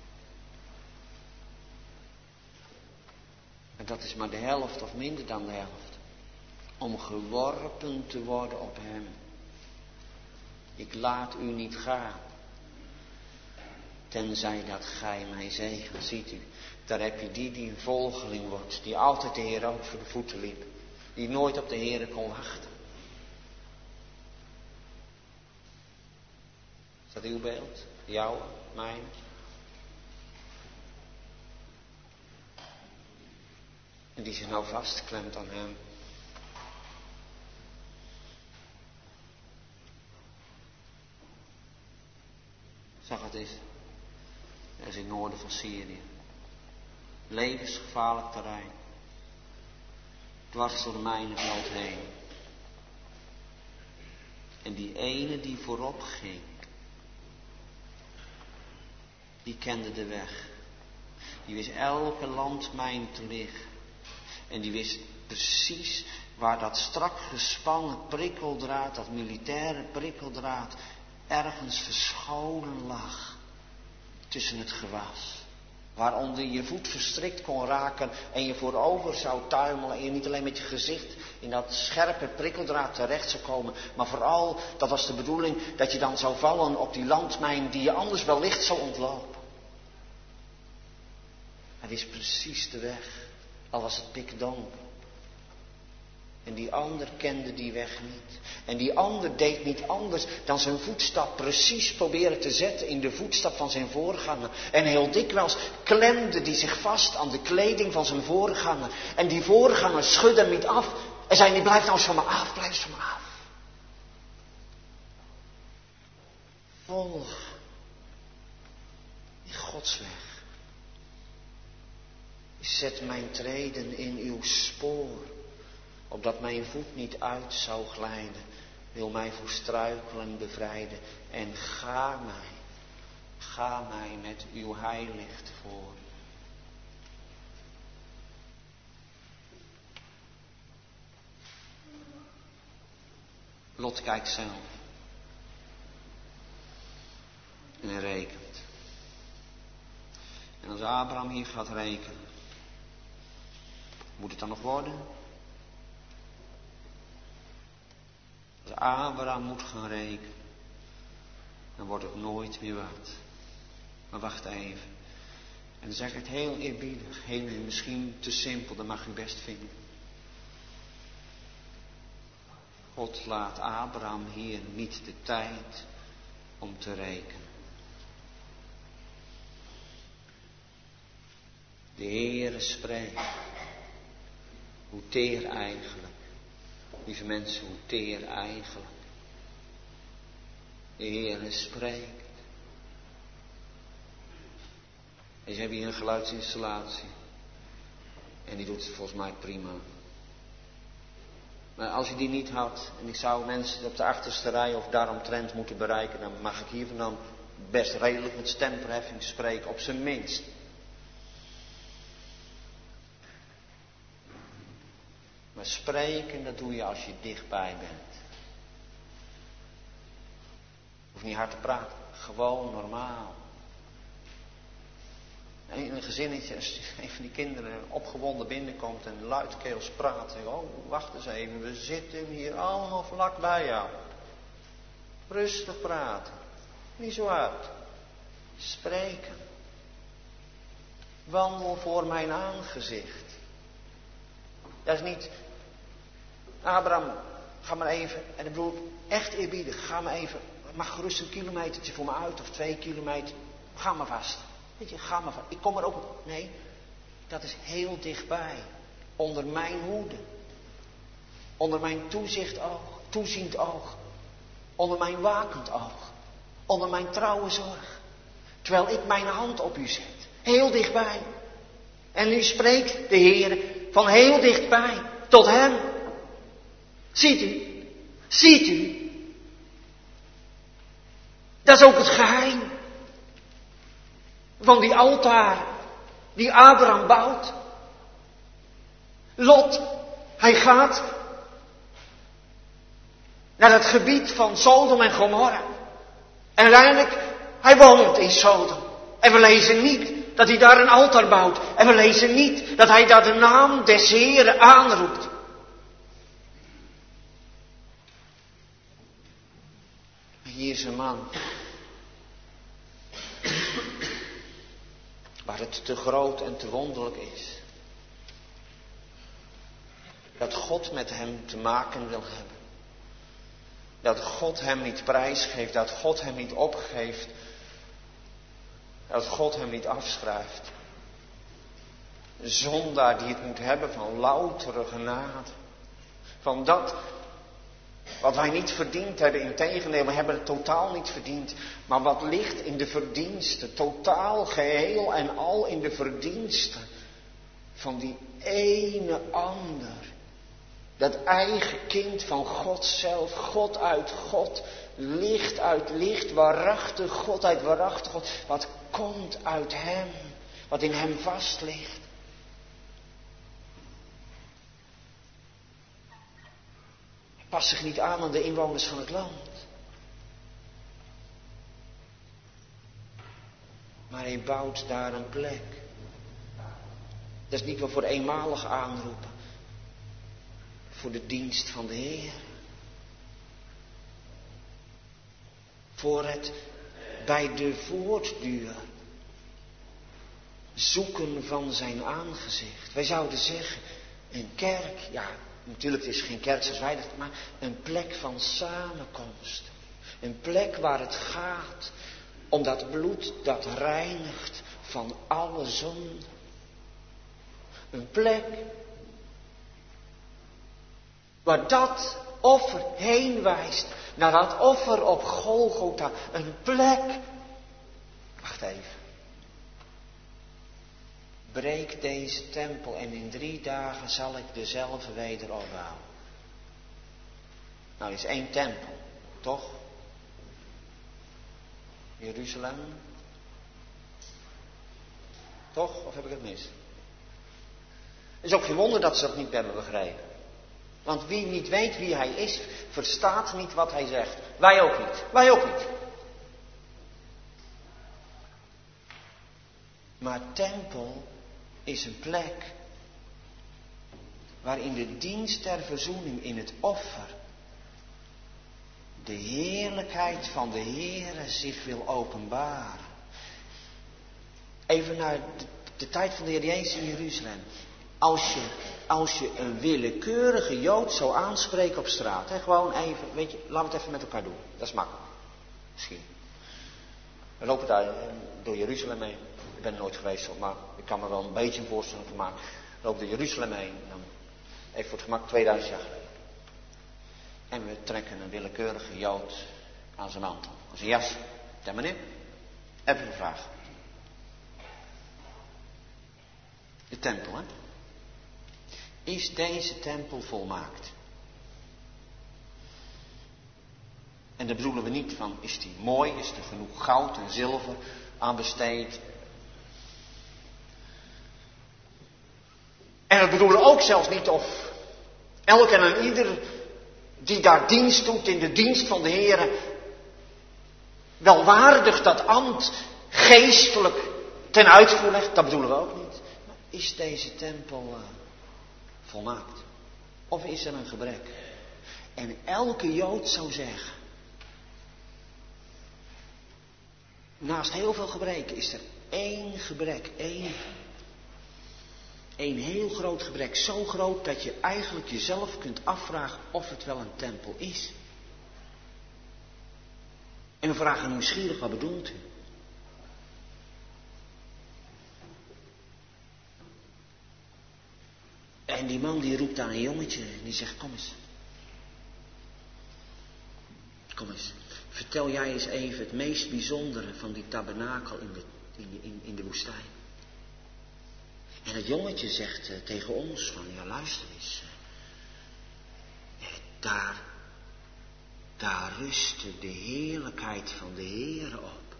Speaker 2: En dat is maar de helft of minder dan de helft. Om geworpen te worden op hem. Ik laat u niet gaan. Tenzij dat gij mij zegent. Ziet u, daar heb je die een volgeling wordt. Die altijd de Heer ook voor de voeten liep. Die nooit op de Heer kon wachten. Is dat uw beeld? Jouw, mijn? En die zich nou vastklemt aan hem. Zag het eens. Dat is in het noorden van Syrië. Levensgevaarlijk terrein. Dwars door de mijnenveld heen. En die ene die voorop ging. Die kende de weg. Die wist elke landmijn te liggen. En die wist precies waar dat strak gespannen prikkeldraad, dat militaire prikkeldraad, ergens verscholen lag. Tussen het gewas. Waaronder je voet verstrikt kon raken en je voorover zou tuimelen. En je niet alleen met je gezicht in dat scherpe prikkeldraad terecht zou komen. Maar vooral, dat was de bedoeling, dat je dan zou vallen op die landmijn die je anders wellicht zou ontlopen. Hij wist precies de weg. Al was het pikdonker. En die ander kende die weg niet. En die ander deed niet anders dan zijn voetstap precies proberen te zetten in de voetstap van zijn voorganger. En heel dikwijls klemde die zich vast aan de kleding van zijn voorganger. En die voorganger schudde hem niet af. En zei, blijf nou eens van me af, blijf eens van me af. Volg die Godsweg. Zet mijn treden in uw spoor, opdat mijn voet niet uit zou glijden. Wil mij voor struikelen bevrijden en ga mij met uw heilicht voor. Lot kijkt zelf en hij rekent. En als Abraham hier gaat rekenen, moet het dan nog worden? Als Abraham moet gaan rekenen, dan wordt het nooit meer wat. Maar wacht even. En dan zeg ik het heel eerbiedig, heel misschien te simpel, dat mag u best vinden. God laat Abraham hier niet de tijd om te rekenen. De Heere spreekt. Hoe teer eigenlijk. Lieve mensen, hoe teer eigenlijk. De Heere spreekt. En ze hebben hier een geluidsinstallatie. En die doet het volgens mij prima. Maar als je die niet had, en ik zou mensen op de achterste rij of daaromtrent moeten bereiken, dan mag ik hier vandaan best redelijk met stemverheffing spreken, op zijn minst. Maar spreken, dat doe je als je dichtbij bent. Hoef niet hard te praten, gewoon normaal. En in een gezinnetje, als een van die kinderen opgewonden binnenkomt en luidkeels praat. En oh, wacht eens even, we zitten hier allemaal vlak bij jou. Rustig praten, niet zo hard. Spreken. wandel voor mijn aangezicht. Dat is niet, Abraham, ga maar even, en ik bedoel echt eerbiedig, ga maar even, mag gerust een kilometertje voor me uit of 2 kilometer, ga maar vast. Weet je, ga maar vast. Ik kom er ook, nee, dat is heel dichtbij, onder mijn hoede, onder mijn toeziend oog, onder mijn wakend oog, onder mijn trouwe zorg, terwijl ik mijn hand op u zet, heel dichtbij. En nu spreekt de Heer van heel dichtbij tot hem. Ziet u, dat is ook het geheim van die altaar die Abraham bouwt. Lot, hij gaat naar het gebied van Sodom en Gomorra. En uiteindelijk, hij woont in Sodom. En we lezen niet dat hij daar een altaar bouwt. En we lezen niet dat hij daar de naam des Heeren aanroept. Hier is een man waar het te groot en te wonderlijk is dat God met hem te maken wil hebben. Dat God hem niet prijsgeeft, dat God hem niet opgeeft, dat God hem niet afschrijft. Een zondaar die het moet hebben van loutere genade. Van dat wat wij niet verdiend hebben, integendeel, we hebben het totaal niet verdiend. Maar wat ligt in de verdiensten, totaal geheel en al in de verdiensten van die ene ander. Dat eigen kind van God zelf, God uit God, licht uit licht, waarachtig God uit waarachtig God. Wat komt uit hem, wat in hem vast ligt. Hij past zich niet aan de inwoners van het land. Maar hij bouwt daar een plek. Dat is niet meer voor eenmalig aanroepen. Voor de dienst van de Heer. Voor het bij de voortduur zoeken van zijn aangezicht. Wij zouden zeggen, een kerk, ja, natuurlijk het is geen kerk zoals wij dat, maar een plek van samenkomst. Een plek waar het gaat om dat bloed dat reinigt van alle zonde. Een plek waar dat offer heen wijst naar dat offer op Golgotha. Een plek. Wacht even. Breek deze tempel en in 3 dagen zal ik dezelfde weder opbouwen. Nou, er is 1 tempel, toch? Jeruzalem. Toch? Of heb ik het mis? Het is ook geen wonder dat ze dat niet hebben begrepen. Want wie niet weet wie hij is, verstaat niet wat hij zegt. Wij ook niet. Wij ook niet. Maar tempel is een plek waarin de dienst der verzoening in het offer de heerlijkheid van de Heere zich wil openbaren. Even naar de tijd van de Heer Jezus in Jeruzalem. Als je een willekeurige Jood zou aanspreken op straat. Hè, gewoon even, weet je, laten we het even met elkaar doen. Dat is makkelijk. Misschien. We lopen daar door Jeruzalem heen. Ik ben er nooit geweest, maar ik kan me wel een beetje een voorstelling van maken. We lopen door Jeruzalem heen. Dan, even voor het gemak, 2000 jaar geleden. En we trekken een willekeurige Jood aan zijn mantel. Aan zijn jas. Ten meneer, even een vraag. De tempel, hè? Is deze tempel volmaakt? En daar bedoelen we niet van, is die mooi, is er genoeg goud en zilver aan besteed? En dat bedoelen we ook zelfs niet of elk en ieder die daar dienst doet in de dienst van de Heer, wel waardig dat ambt geestelijk ten uitvoer legt. Dat bedoelen we ook niet. Maar is deze tempel volmaakt? Of is er een gebrek? En elke Jood zou zeggen, naast heel veel gebreken is er 1 gebrek, 1 Een heel groot gebrek. Zo groot dat je eigenlijk jezelf kunt afvragen of het wel een tempel is. En we vragen nieuwsgierig, wat bedoelt u? En die man die roept aan een jongetje en die zegt, kom eens. Kom eens, vertel jij eens even het meest bijzondere van die tabernakel in de woestijn. En het jongetje zegt tegen ons van, ja luister eens. Daar rustte de heerlijkheid van de Heere op.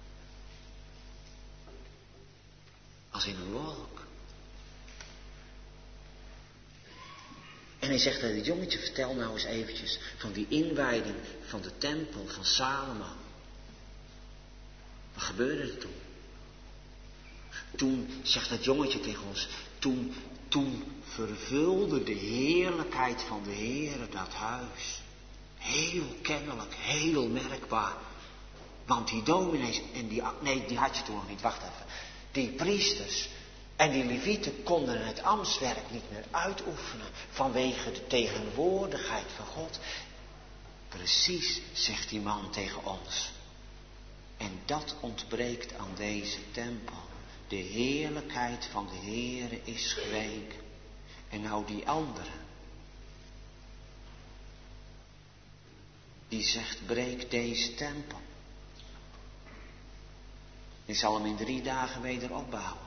Speaker 2: Als in een wolk. En hij zegt dat het jongetje, vertel nou eens eventjes van die inwijding van de tempel van Salomo. Wat gebeurde er toen? Toen, zegt dat jongetje tegen ons, toen vervulde de heerlijkheid van de Heere dat huis. Heel kennelijk, heel merkbaar. Want die dominees, die had je toen nog niet, wacht even. Die priesters en die levieten konden het ambtswerk niet meer uitoefenen vanwege de tegenwoordigheid van God. Precies, zegt die man tegen ons. En dat ontbreekt aan deze tempel. De heerlijkheid van de Heere is geweken. En nou die andere. Die zegt, breek deze tempel. Je zal hem in 3 dagen weder opbouwen.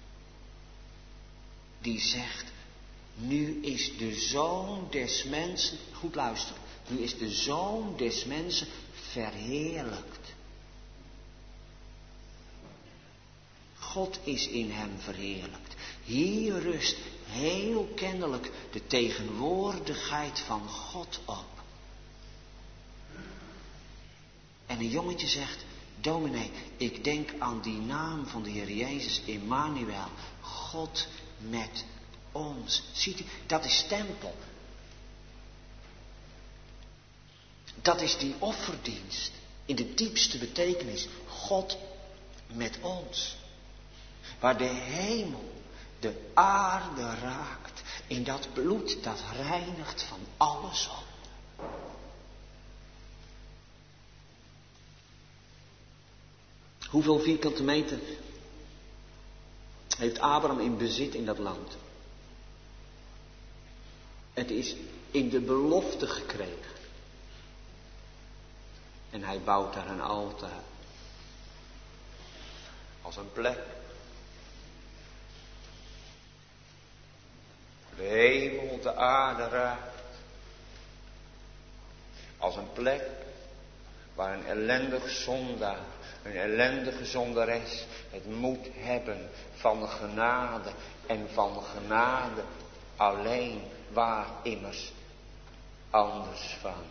Speaker 2: Die zegt, nu is de Zoon des mensen, goed luisteren, nu is de Zoon des mensen verheerlijkt. God is in hem verheerlijkt. Hier rust heel kennelijk de tegenwoordigheid van God op. En een jongetje zegt, dominee, ik denk aan die naam van de Heer Jezus, Emmanuel, God met ons. Ziet u, dat is tempel. Dat is die offerdienst in de diepste betekenis. God met ons. Waar de hemel de aarde raakt in dat bloed dat reinigt van alle zonde. Hoeveel vierkante meter heeft Abraham in bezit in dat land? Het is in de belofte gekregen. En hij bouwt daar een altaar. Als een plek. De hemel de aarde raakt. Als een plek waar een ellendig zondaar, een ellendige zondares het moet hebben van genade en van genade alleen, waar immers anders van.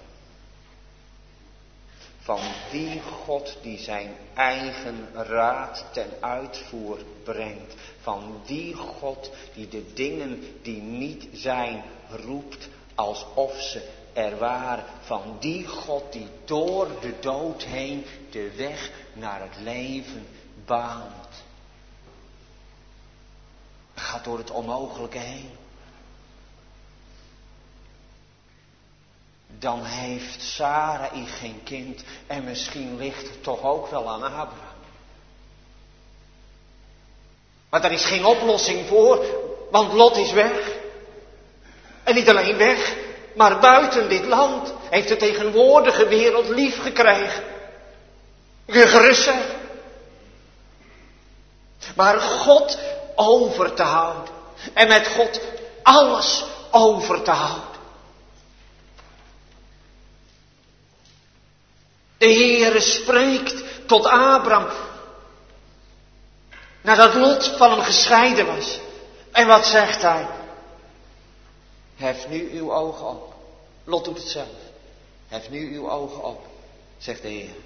Speaker 2: Van die God die zijn eigen raad ten uitvoer brengt. Van die God die de dingen die niet zijn roept alsof ze er waren. Van die God die door de dood heen de weg naar het leven baant. Hij gaat door het onmogelijke heen. Dan heeft Sarai geen kind en misschien ligt het toch ook wel aan Abraham. Maar daar is geen oplossing voor, want Lot is weg. En niet alleen weg, maar buiten dit land heeft de tegenwoordige wereld lief gekregen. Kun je gerust zijn. Maar God over te houden. En met God alles over te houden. De Heere spreekt tot Abraham. Nadat Lot van hem gescheiden was. En wat zegt hij? Hef nu uw ogen op. Lot doet het zelf. Hef nu uw ogen op, zegt de Heer.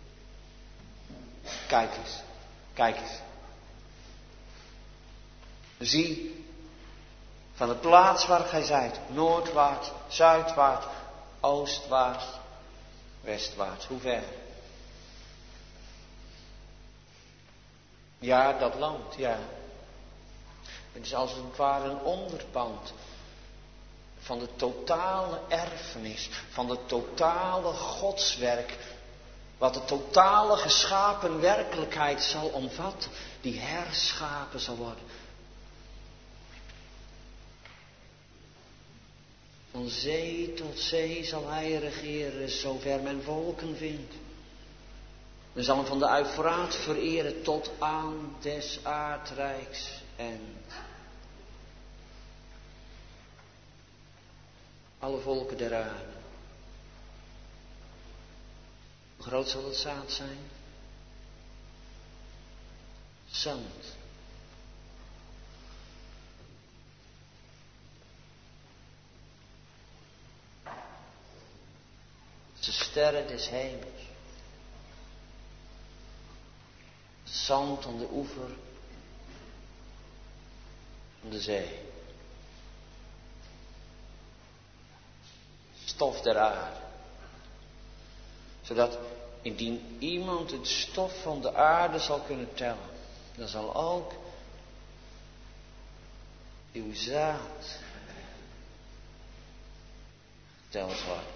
Speaker 2: Kijk eens. Kijk eens. Zie, van de plaats waar gij zijt, noordwaarts, zuidwaarts, oostwaarts, westwaarts. Hoe ver? Ja, dat land, ja. Het is als het ware een onderpand van de totale erfenis, van het totale godswerk, wat de totale geschapen werkelijkheid zal omvatten, die herschapen zal worden. Van zee tot zee zal hij regeren, zover men volken vindt. Men zal hem van de Uifraat vereren tot aan des aardrijks end. Alle volken der aarde. Hoe groot zal het zaad zijn? Zand. De sterren des hemels. Het zand aan de oever van de zee. Stof der aarde. Zodat indien iemand het stof van de aarde zal kunnen tellen, dan zal ook uw zaad geteld worden.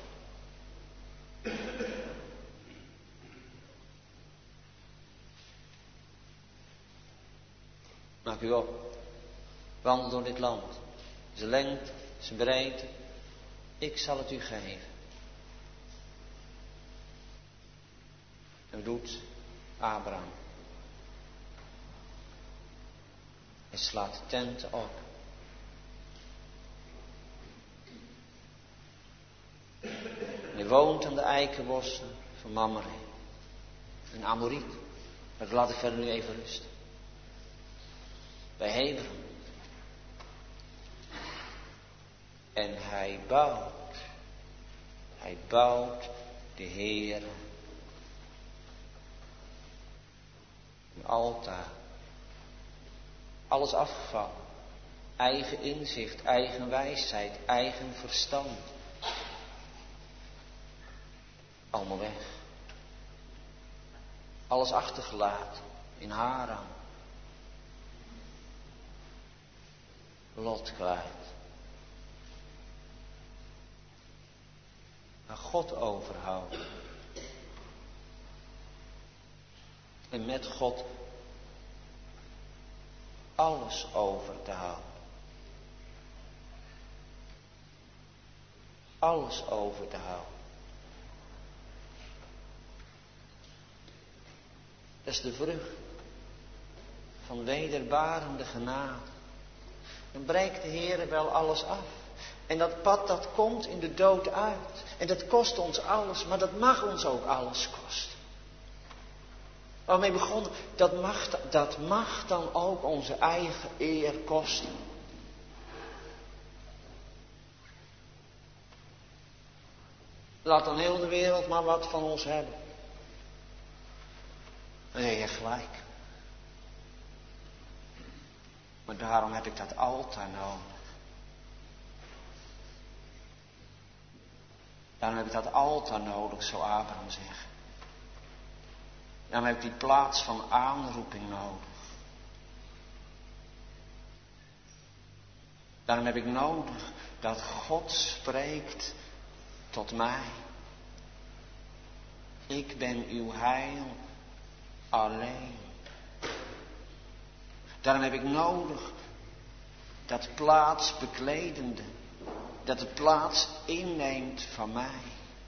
Speaker 2: Maak u op. Wandel door dit land. Zijn lengte, zijn breedte. Ik zal het u geven. En doet Abraham. Hij slaat de tenten op. Hij woont aan de eikenbossen van Mamre. Een Amoriet. Dat laat ik verder nu even rusten. Bij Hebron. En hij bouwt de Heer een altaar. Alles afgevallen. Eigen inzicht, eigen wijsheid, eigen verstand. Allemaal weg. Alles achtergelaten in Haran. Lot kwijt. Aan God overhouden. En met God alles over te houden. Alles over te houden. Dat is de vrucht van wederbarende genade. Dan breekt de Heer wel alles af. En dat pad dat komt in de dood uit. En dat kost ons alles, maar dat mag ons ook alles kosten. Waarmee begonnen, dat mag dan ook onze eigen eer kosten. Laat dan heel de wereld maar wat van ons hebben. Dan heb je gelijk. Maar daarom heb ik dat altaar nodig. Daarom heb ik dat altaar nodig, zou Abraham zeggen. Daarom heb ik die plaats van aanroeping nodig. Daarom heb ik nodig dat God spreekt tot mij. Ik ben uw heil alleen. Daarom heb ik nodig dat plaatsbekledende, dat de plaats inneemt van mij.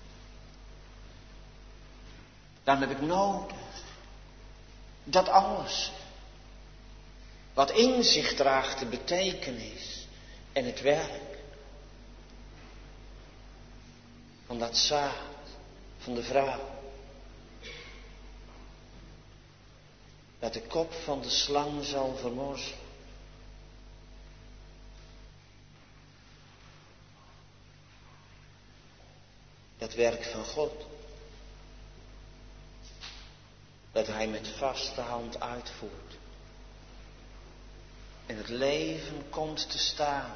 Speaker 2: Daarom heb ik nodig dat alles wat in zich draagt de betekenis en het werk van dat zaad van de vrouw, dat de kop van de slang zal vermorzelen. Dat werk van God, dat hij met vaste hand uitvoert. En het leven komt te staan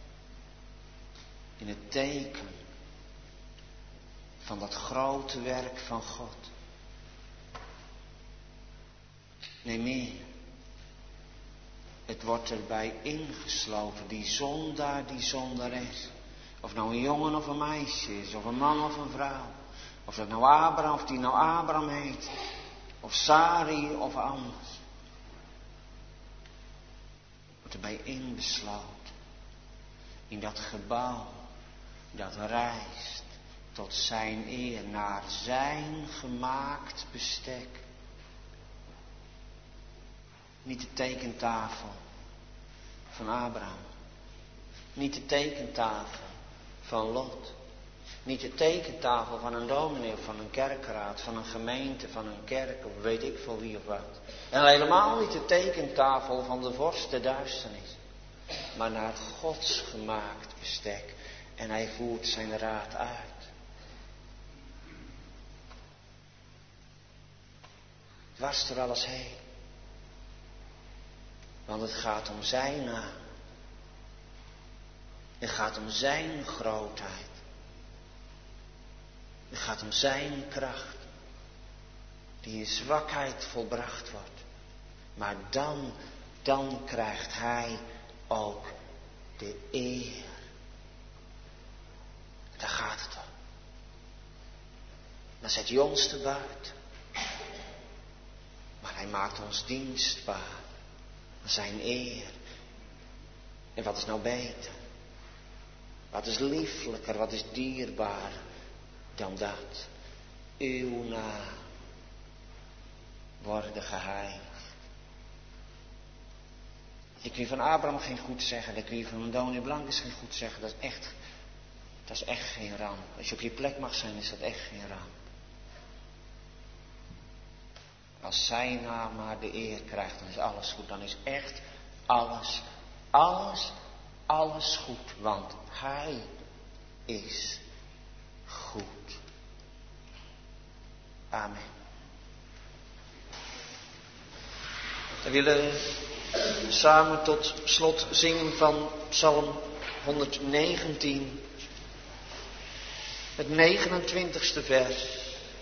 Speaker 2: in het teken van dat grote werk van God. Nee, meer. Het wordt erbij ingesloten, die zondaar, die zondares. Of nou een jongen of een meisje is, of een man of een vrouw. Of dat nou Abraham, of die nou Abraham heet. Of Sari of anders. Wordt erbij inbesloten. In dat gebouw dat reist tot zijn eer naar zijn gemaakt bestek. Niet de tekentafel van Abraham. Niet de tekentafel van Lot. Niet de tekentafel van een dominee of van een kerkraad, van een gemeente, van een kerk of weet ik veel wie of wat. En helemaal niet de tekentafel van de vorst der duisternis. Maar naar Gods gemaakt bestek. En hij voert zijn raad uit. Dwars door alles heen. Want het gaat om zijn naam. Het gaat om zijn grootheid. Het gaat om zijn kracht. Die in zwakheid volbracht wordt. Maar dan krijgt hij ook de eer. Daar gaat het om. Dan zet hij ons te buiten. Maar hij maakt ons dienstbaar. Zijn eer. En wat is nou beter? Wat is lieflijker, wat is dierbaar dan dat? Uw naam worden geheiligd. Ik kun je van Abraham geen goed zeggen. Ik kun je van Dominee Blank geen goed zeggen. Dat is echt geen ramp. Als je op je plek mag zijn, is dat echt geen ramp. Als zijn naam maar de eer krijgt, dan is alles goed. Dan is echt alles goed. Want hij is goed. Amen. We willen samen tot slot zingen van Psalm 119. Het 29ste vers.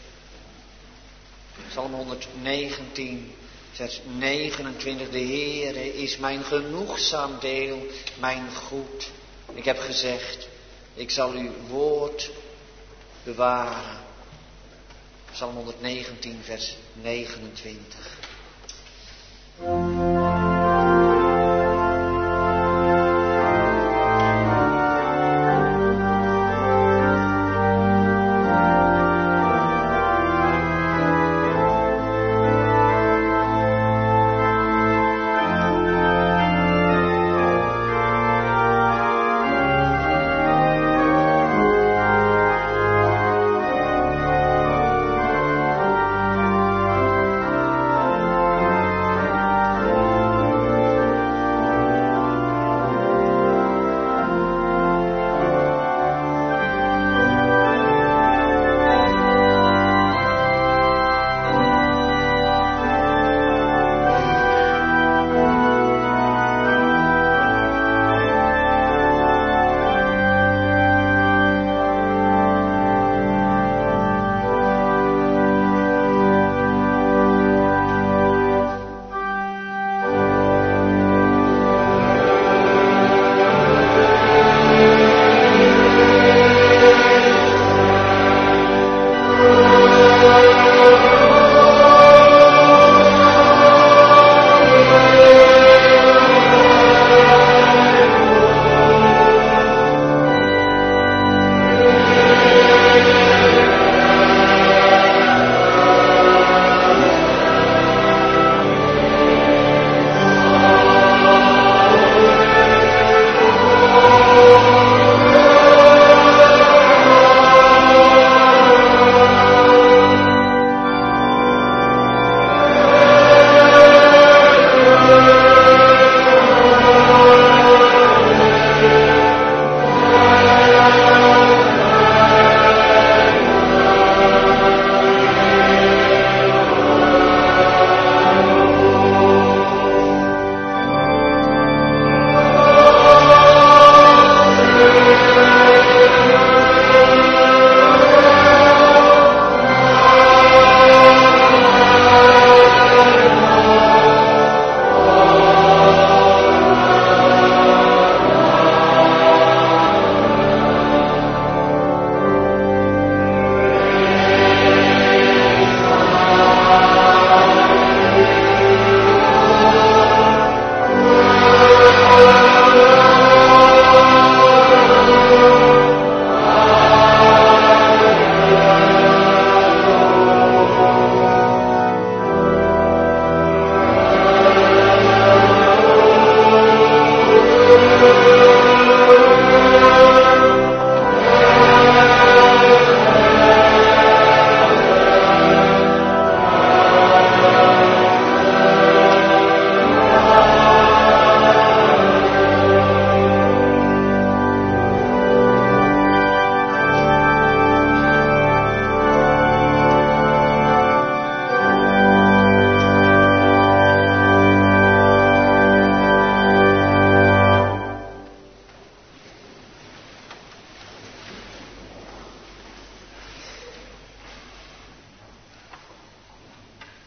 Speaker 2: Psalm 119, vers 29. De Heere is mijn genoegzaam deel, mijn goed. Ik heb gezegd, ik zal uw woord bewaren. Psalm 119, vers 29.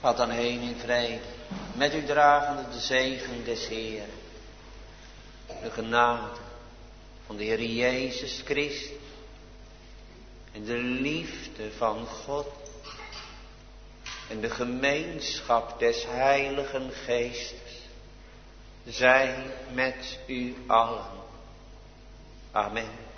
Speaker 2: Gaat dan heen in vrede, met u dragende de zegen des Heeren. De genade van de Heer Jezus Christus en de liefde van God en de gemeenschap des Heiligen Geestes zij met u allen. Amen.